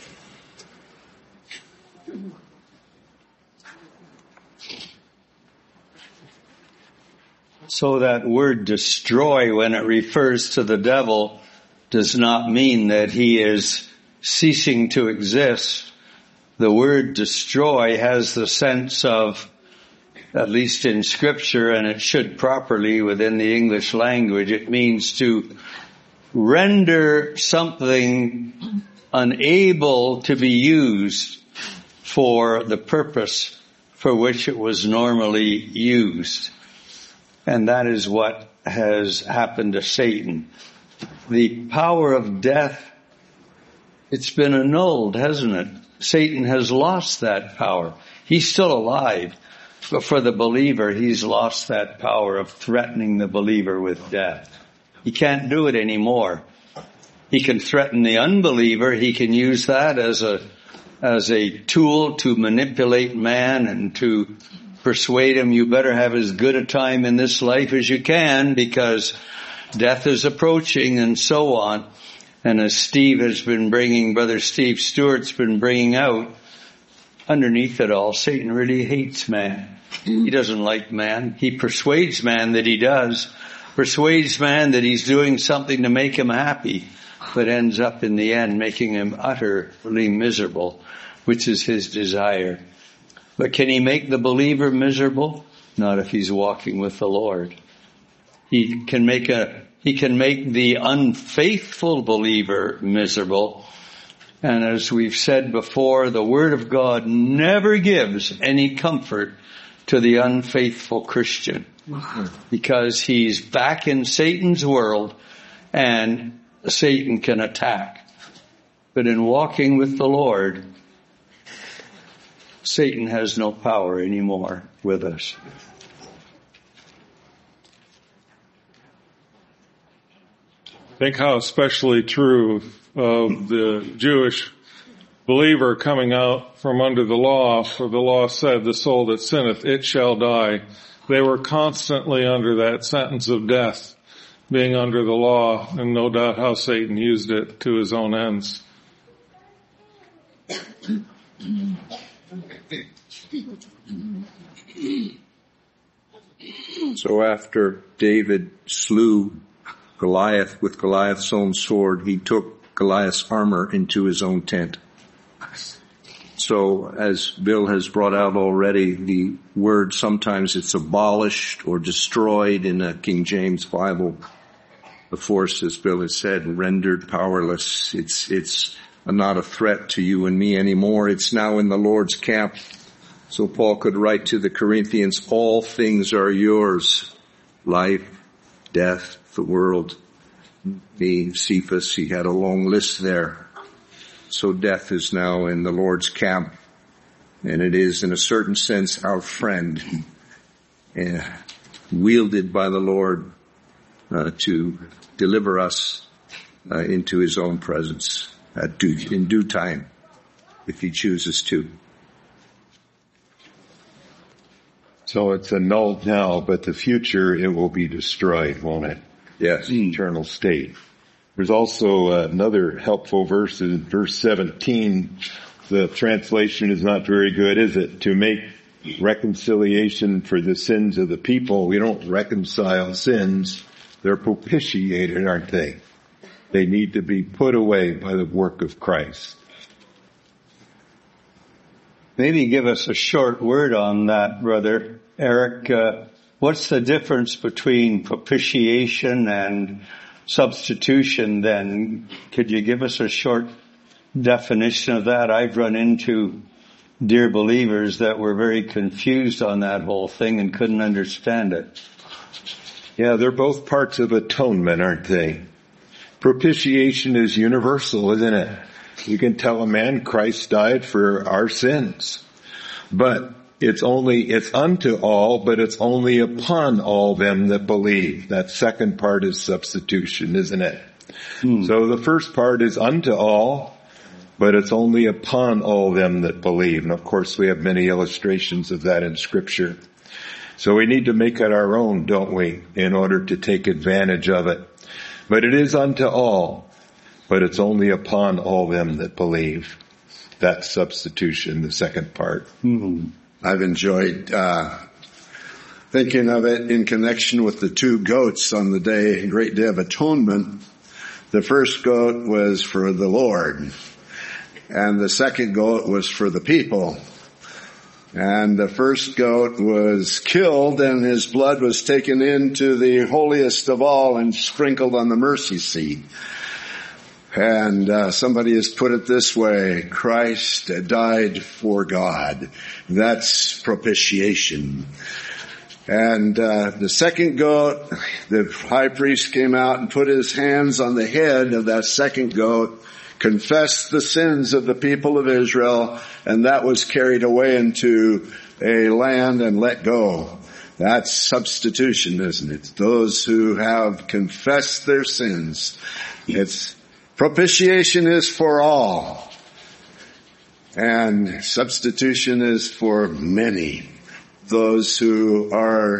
So that word destroy, when it refers to the devil, does not mean that he is ceasing to exist. The word destroy has the sense of, at least in Scripture, and it should properly within the English language, it means to render something unable to be used for the purpose for which it was normally used. And that is what has happened to Satan. The power of death, it's been annulled, hasn't it? Satan has lost that power. He's still alive, but for the believer, he's lost that power of threatening the believer with death. He can't do it anymore. He can threaten the unbeliever. He can use that as a tool to manipulate man and to persuade him, you better have as good a time in this life as you can because death is approaching, and so on. And as Brother Steve Stewart's been bringing out, underneath it all, Satan really hates man. He doesn't like man. He persuades man that he does, persuades man that he's doing something to make him happy, but ends up in the end making him utterly miserable, which is his desire. But can he make the believer miserable? Not if he's walking with the Lord. He can make the unfaithful believer miserable, And as we've said before, the Word of God never gives any comfort to the unfaithful Christian, because he's back in Satan's world and Satan can attack. But in walking with the Lord, Satan has no power anymore with us. Think how especially true of the Jewish believer coming out from under the law, for the law said, the soul that sinneth, it shall die. They were constantly under that sentence of death, being under the law, and no doubt how Satan used it to his own ends. So after David slew Goliath with Goliath's own sword, he took Goliath's armor into his own tent. So as Bill has brought out already, the word sometimes it's abolished or destroyed in a King James Bible. The force, as Bill has said, rendered powerless. It's not a threat to you and me anymore. It's now in the Lord's camp. So Paul could write to the Corinthians, all things are yours. Life, death, the world. Cephas, he had a long list there. So death is now in the Lord's camp, and it is in a certain sense our friend, wielded by the Lord to deliver us into his own presence in due time, if he chooses to. So it's annulled now, but the future it will be destroyed, won't it? Yes. The eternal state. There's also another helpful verse in verse 17. The translation is not very good, is it? To make reconciliation for the sins of the people. We don't reconcile sins. They're propitiated, aren't they? They need to be put away by the work of Christ. Maybe give us a short word on that, Brother Eric. What's the difference between propitiation and substitution then? Could you give us a short definition of that? I've run into dear believers that were very confused on that whole thing and couldn't understand it. Yeah, they're both parts of atonement, aren't they? Propitiation is universal, isn't it? You can tell a man Christ died for our sins. But it's unto all, but it's only upon all them that believe. That second part is substitution, isn't it? So the first part is unto all, but it's only upon all them that believe. And of course we have many illustrations of that in Scripture. So we need to make it our own, don't we, in order to take advantage of it. But it is unto all, but it's only upon all them that believe. That's substitution, the second part. I've enjoyed thinking of it in connection with the two goats on the great day of atonement. The first goat was for the Lord, and the second goat was for the people. And the first goat was killed, and his blood was taken into the holiest of all and sprinkled on the mercy seat. And somebody has put it this way: Christ died for God. That's propitiation. And the second goat, the high priest came out and put his hands on the head of that second goat, confessed the sins of the people of Israel, and that was carried away into a land and let go. That's substitution, isn't it? Those who have confessed their sins. Propitiation is for all, and substitution is for many. Those who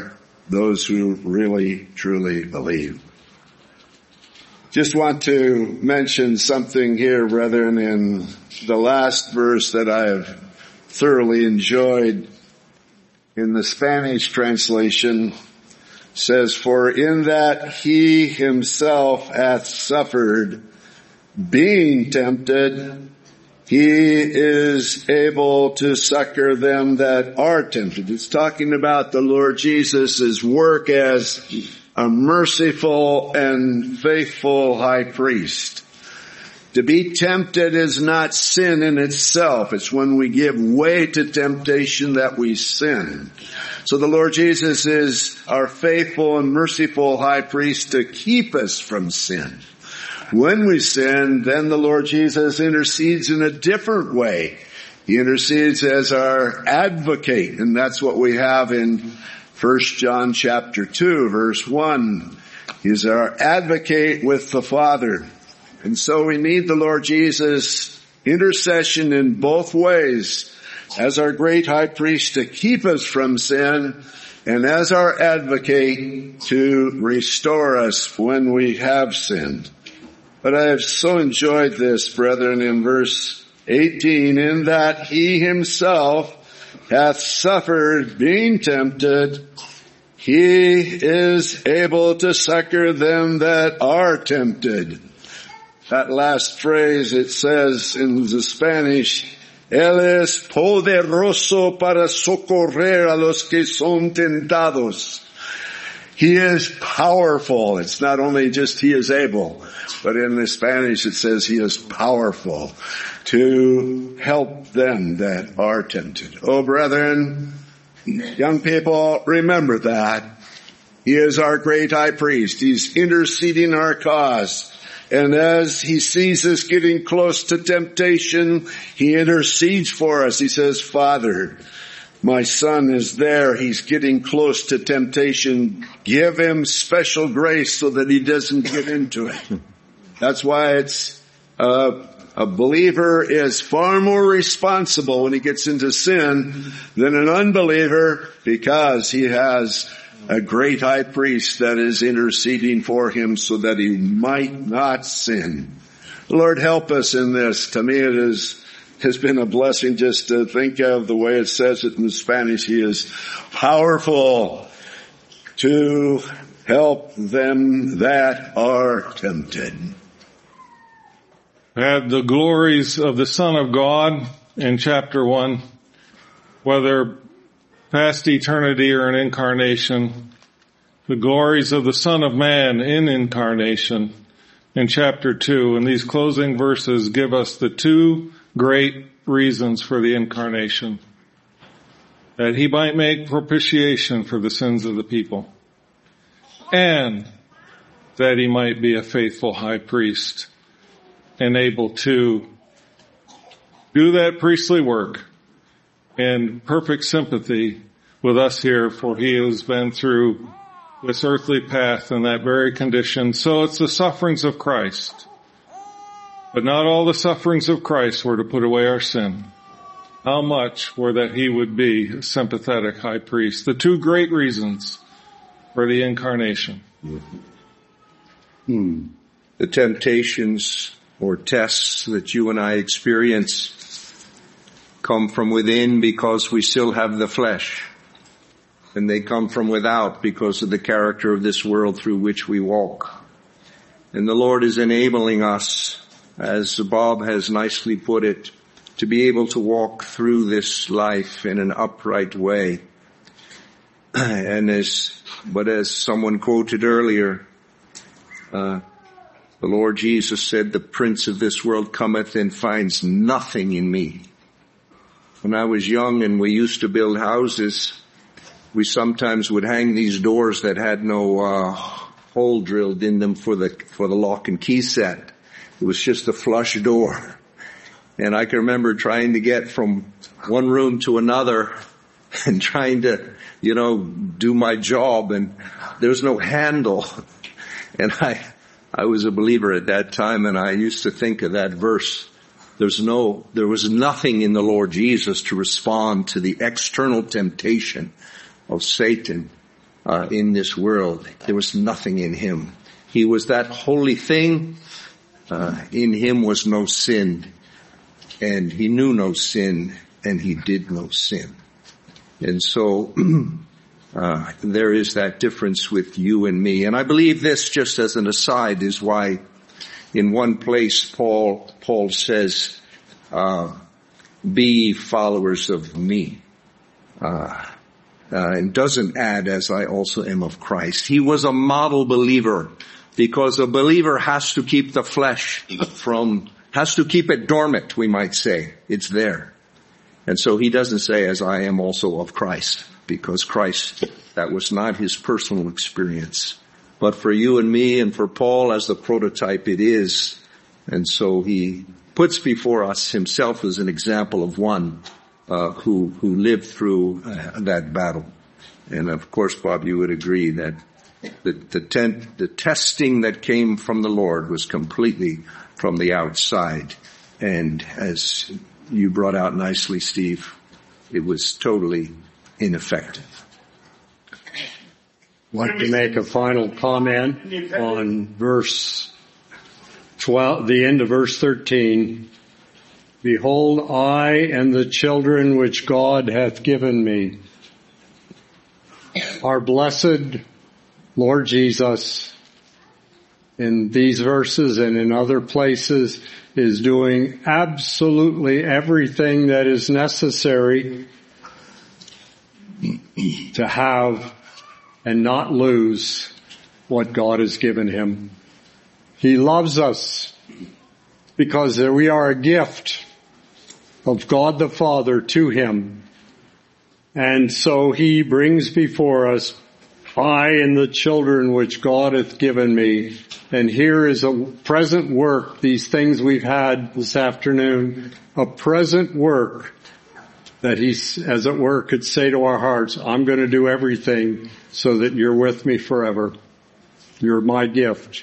really, truly believe. Just want to mention something here, brethren, in the last verse that I have thoroughly enjoyed. In the Spanish translation, says, "For in that he himself hath suffered, being tempted, he is able to succor them that are tempted." It's talking about the Lord Jesus' work as a merciful and faithful high priest. To be tempted is not sin in itself. It's when we give way to temptation that we sin. So the Lord Jesus is our faithful and merciful high priest to keep us from sin. When we sin, then the Lord Jesus intercedes in a different way. He intercedes as our advocate, and that's what we have in 1 John chapter 2, verse 1. He's our advocate with the Father. And so we need the Lord Jesus' intercession in both ways, as our great high priest to keep us from sin, and as our advocate to restore us when we have sinned. But I have so enjoyed this, brethren, in verse 18, in that he himself hath suffered being tempted, he is able to succor them that are tempted. That last phrase, it says in the Spanish, Él es poderoso para socorrer a los que son tentados. He is powerful. It's not only just he is able, but in the Spanish it says he is powerful to help them that are tempted. Oh, brethren, young people, remember that. He is our great high priest. He's interceding our cause. And as he sees us getting close to temptation, he intercedes for us. He says, Father, my son is there. He's getting close to temptation. Give him special grace so that he doesn't get into it. That's why it's, a believer is far more responsible when he gets into sin than an unbeliever, because he has a great high priest that is interceding for him so that he might not sin. Lord, help us in this. To me it has been a blessing just to think of the way it says it in Spanish. He is powerful to help them that are tempted. Had the glories of the Son of God in chapter 1, whether past eternity or an incarnation, the glories of the Son of Man in incarnation in chapter 2, and these closing verses give us the two great reasons for the incarnation: that he might make propitiation for the sins of the people, and that he might be a faithful high priest and able to do that priestly work in perfect sympathy with us here, for he has been through this earthly path in that very condition. So it's the sufferings of Christ. But not all the sufferings of Christ were to put away our sin. How much were that he would be a sympathetic high priest? The two great reasons for the incarnation. The temptations or tests that you and I experience come from within because we still have the flesh. And they come from without because of the character of this world through which we walk. And the Lord is enabling us, as Bob has nicely put it, to be able to walk through this life in an upright way. And as someone quoted earlier, the Lord Jesus said, the prince of this world cometh and finds nothing in me. When I was young and we used to build houses, we sometimes would hang these doors that had no hole drilled in them for the lock and key set. It was just a flush door. And I can remember trying to get from one room to another and trying to, do my job, and there was no handle. And I was a believer at that time, and I used to think of that verse. There was nothing in the Lord Jesus to respond to the external temptation of Satan in this world. There was nothing in him. He was that holy thing. In him was no sin, and he knew no sin, and he did no sin. And so there is that difference with you and me. And I believe this, just as an aside, is why in one place Paul says, be followers of me. And doesn't add, as I also am of Christ. He was a model believer, because a believer has to keep the flesh from has to keep it dormant, we might say. It's there. And so he doesn't say, as I am also of Christ, because Christ, that was not his personal experience. But for you and me and for Paul as the prototype, it is. And so he puts before us himself as an example of one who lived through that battle. And of course, Bob, you would agree that the testing that came from the Lord was completely from the outside. And as you brought out nicely, Steve, it was totally ineffective. I'd like to make a final comment on verse 12, the end of verse 13. Behold, I and the children which God hath given me. Our blessed Lord Jesus, in these verses and in other places, is doing absolutely everything that is necessary to have and not lose what God has given him. He loves us because we are a gift of God the Father to him. And so he brings before us, I and the children which God hath given me. And here is a present work, these things we've had this afternoon, a present work that he, as it were, could say to our hearts, I'm going to do everything so that you're with me forever. You're my gift.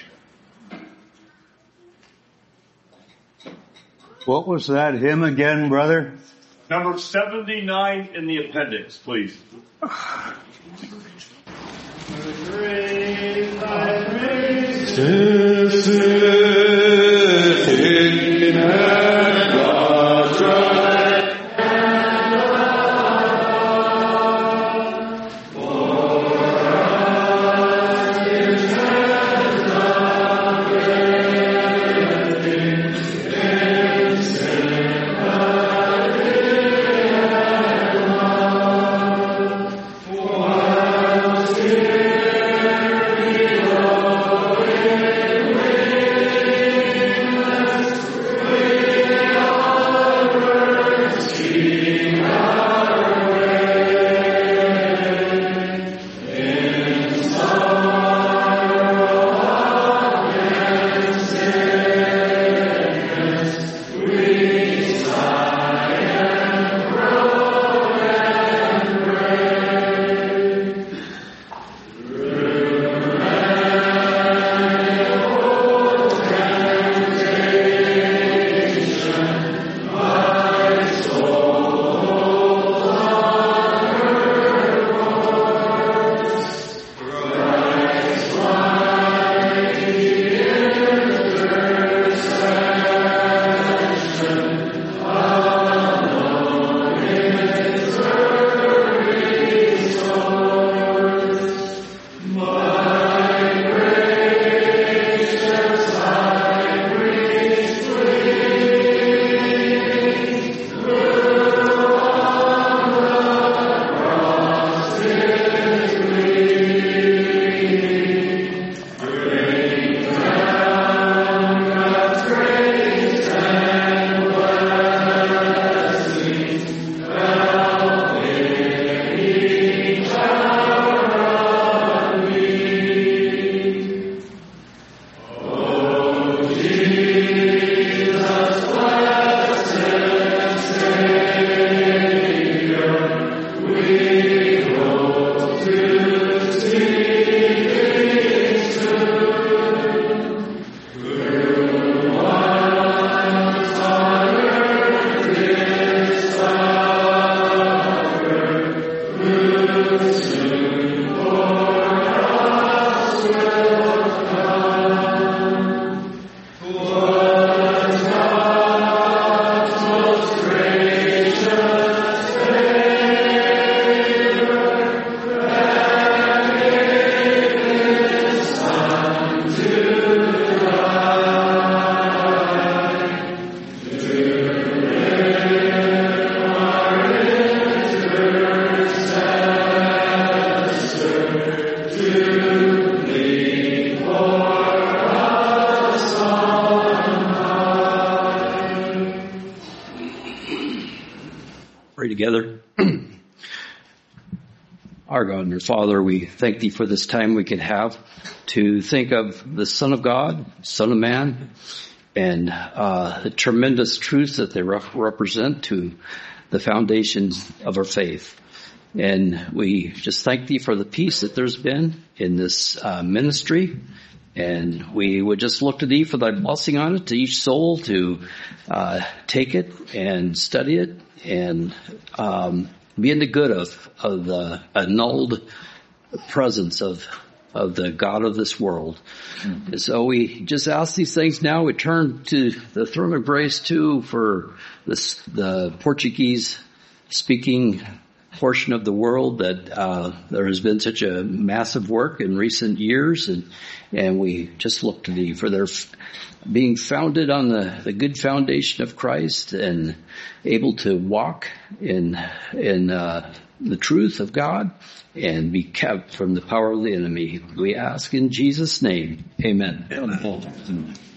What was that hymn again, brother? Number 79 in the appendix, please. Our God and our Father, we thank thee for this time we can have to think of the Son of God, Son of Man, and the tremendous truths that they represent to the foundations of our faith. And we just thank thee for the peace that there's been in this ministry. And we would just look to thee for thy blessing on it, to each soul to take it and study it and be in the good of the annulled presence of the God of this world. And so we just ask these things now. We turn to the throne of grace too for the Portuguese speaking portion of the world that there has been such a massive work in recent years, and we just look to thee for their being founded on the good foundation of Christ and able to walk in the truth of God and be kept from the power of the enemy. We ask in Jesus' name. Amen.